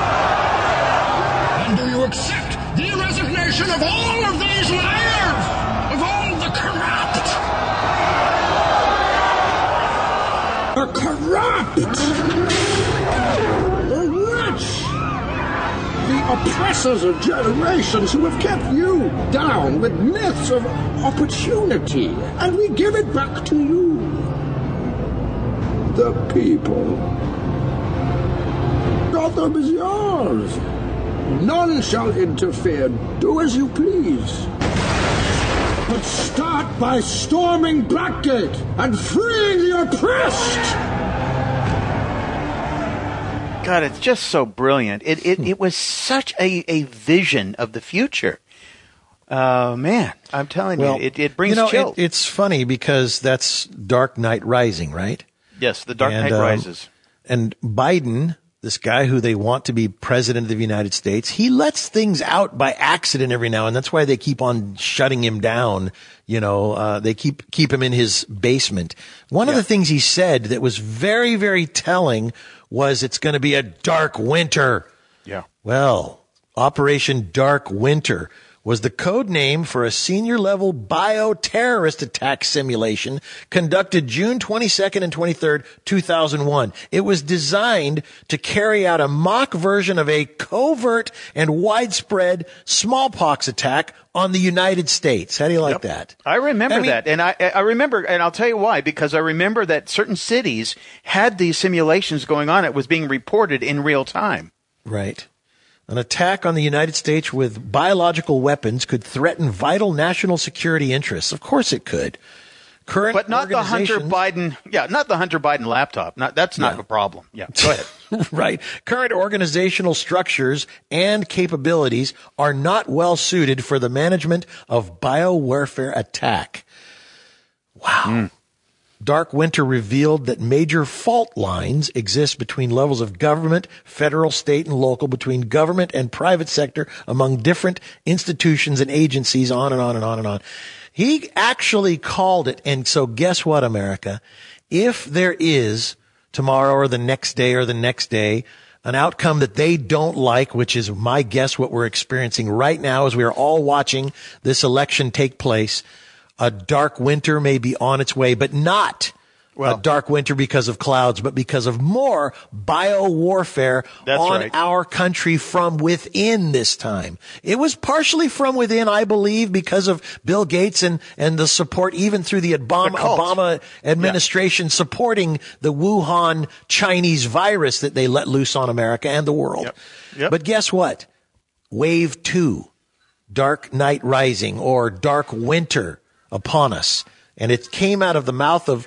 U: And do you accept the resignation of all of these liars? Of all the corrupt? The corrupt! The rich! The oppressors of generations who have kept you down with myths of opportunity. And we give it back to you. The people. Gotham is yours. None shall interfere. Do as you please. But start by storming Blackgate and freeing the oppressed.
D: God, it's just so brilliant. It was such a vision of the future. Man, I'm telling you, it brings chills.
C: It's funny because that's Dark Knight Rising, right?
D: Yes, the Dark Knight Rises.
C: And Biden, this guy who they want to be president of the United States, he lets things out by accident every now and then. That's why they keep on shutting him down. They keep him in his basement. One of the things he said that was very, very telling was it's going to be a dark winter.
D: Yeah.
C: Well, Operation Dark Winter was the code name for a senior-level bioterrorist attack simulation conducted June 22nd and 23rd, 2001. It was designed to carry out a mock version of a covert and widespread smallpox attack on the United States. How do you like that?
D: I remember that. And I remember, and I'll tell you why, because I remember that certain cities had these simulations going on. It was being reported in real time.
C: Right. An attack on the United States with biological weapons could threaten vital national security interests. Of course it could.
D: But not the Hunter Biden laptop. That's not a problem. Yeah, go ahead.
C: Right. Current organizational structures and capabilities are not well suited for the management of biowarfare attack. Wow. Dark Winter revealed that major fault lines exist between levels of government, federal, state, and local, between government and private sector, among different institutions and agencies, on and on and on and on. He actually called it, and so guess what, America? If there is tomorrow or the next day an outcome that they don't like, which is my guess what we're experiencing right now as we are all watching this election take place, a dark winter may be on its way, but not a dark winter because of clouds, but because of more biowarfare on our country from within this time. It was partially from within, I believe, because of Bill Gates and the support even through the Obama administration supporting the Wuhan Chinese virus that they let loose on America and the world. Yep. But guess what? Wave 2, Dark Knight Rising, or Dark Winter, upon us. And it came out of the mouth of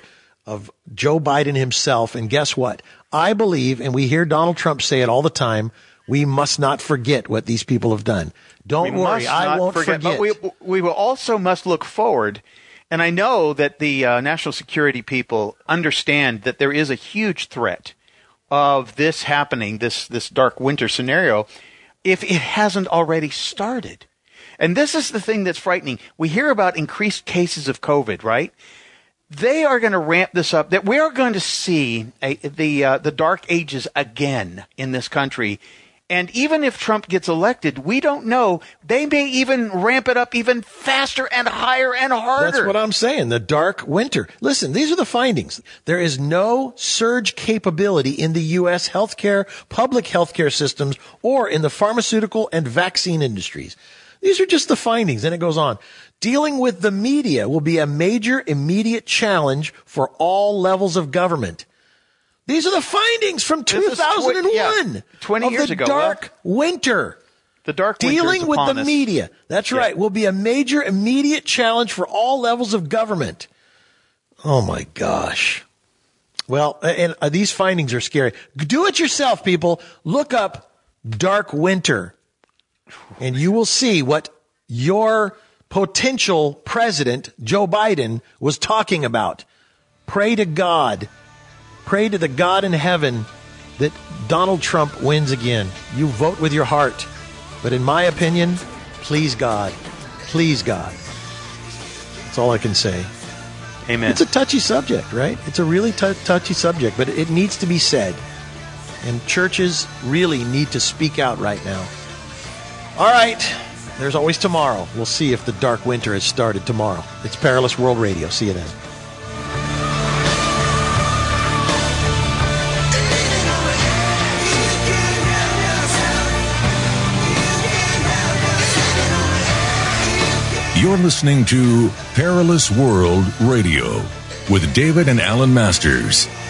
C: Joe Biden himself. And guess what? I believe, and we hear Donald Trump say it all the time, we must not forget what these people have done. Don't worry, I won't forget.
D: But we will also must look forward. And I know that the national security people understand that there is a huge threat of this happening, this dark winter scenario, if it hasn't already started. And this is the thing that's frightening. We hear about increased cases of COVID, right? They are going to ramp this up. That we are going to see the dark ages again in this country. And even if Trump gets elected, we don't know. They may even ramp it up even faster and higher and harder.
C: That's what I'm saying. The dark winter. Listen, these are the findings. There is no surge capability in the U.S. healthcare, public healthcare systems, or in the pharmaceutical and vaccine industries. These are just the findings. And it goes on. Dealing with the media will be a major immediate challenge for all levels of government. These are the findings from 2001.
D: 20 years ago.
C: The dark winter.
D: The dark winter
C: Dealing with the media. That's right. Will be a major immediate challenge for all levels of government. Oh my gosh. Well, and these findings are scary. Do it yourself, people. Look up dark winter. And you will see what your potential president, Joe Biden, was talking about. Pray to God. Pray to the God in heaven that Donald Trump wins again. You vote with your heart. But in my opinion, please God. Please God. That's all I can say.
D: Amen.
C: It's a touchy subject, right? It's a really touchy subject, but it needs to be said. And churches really need to speak out right now. All right. There's always tomorrow. We'll see if the dark winter has started tomorrow. It's Perilous World Radio. See you then.
B: You're listening to Perilous World Radio with David and Alan Masters.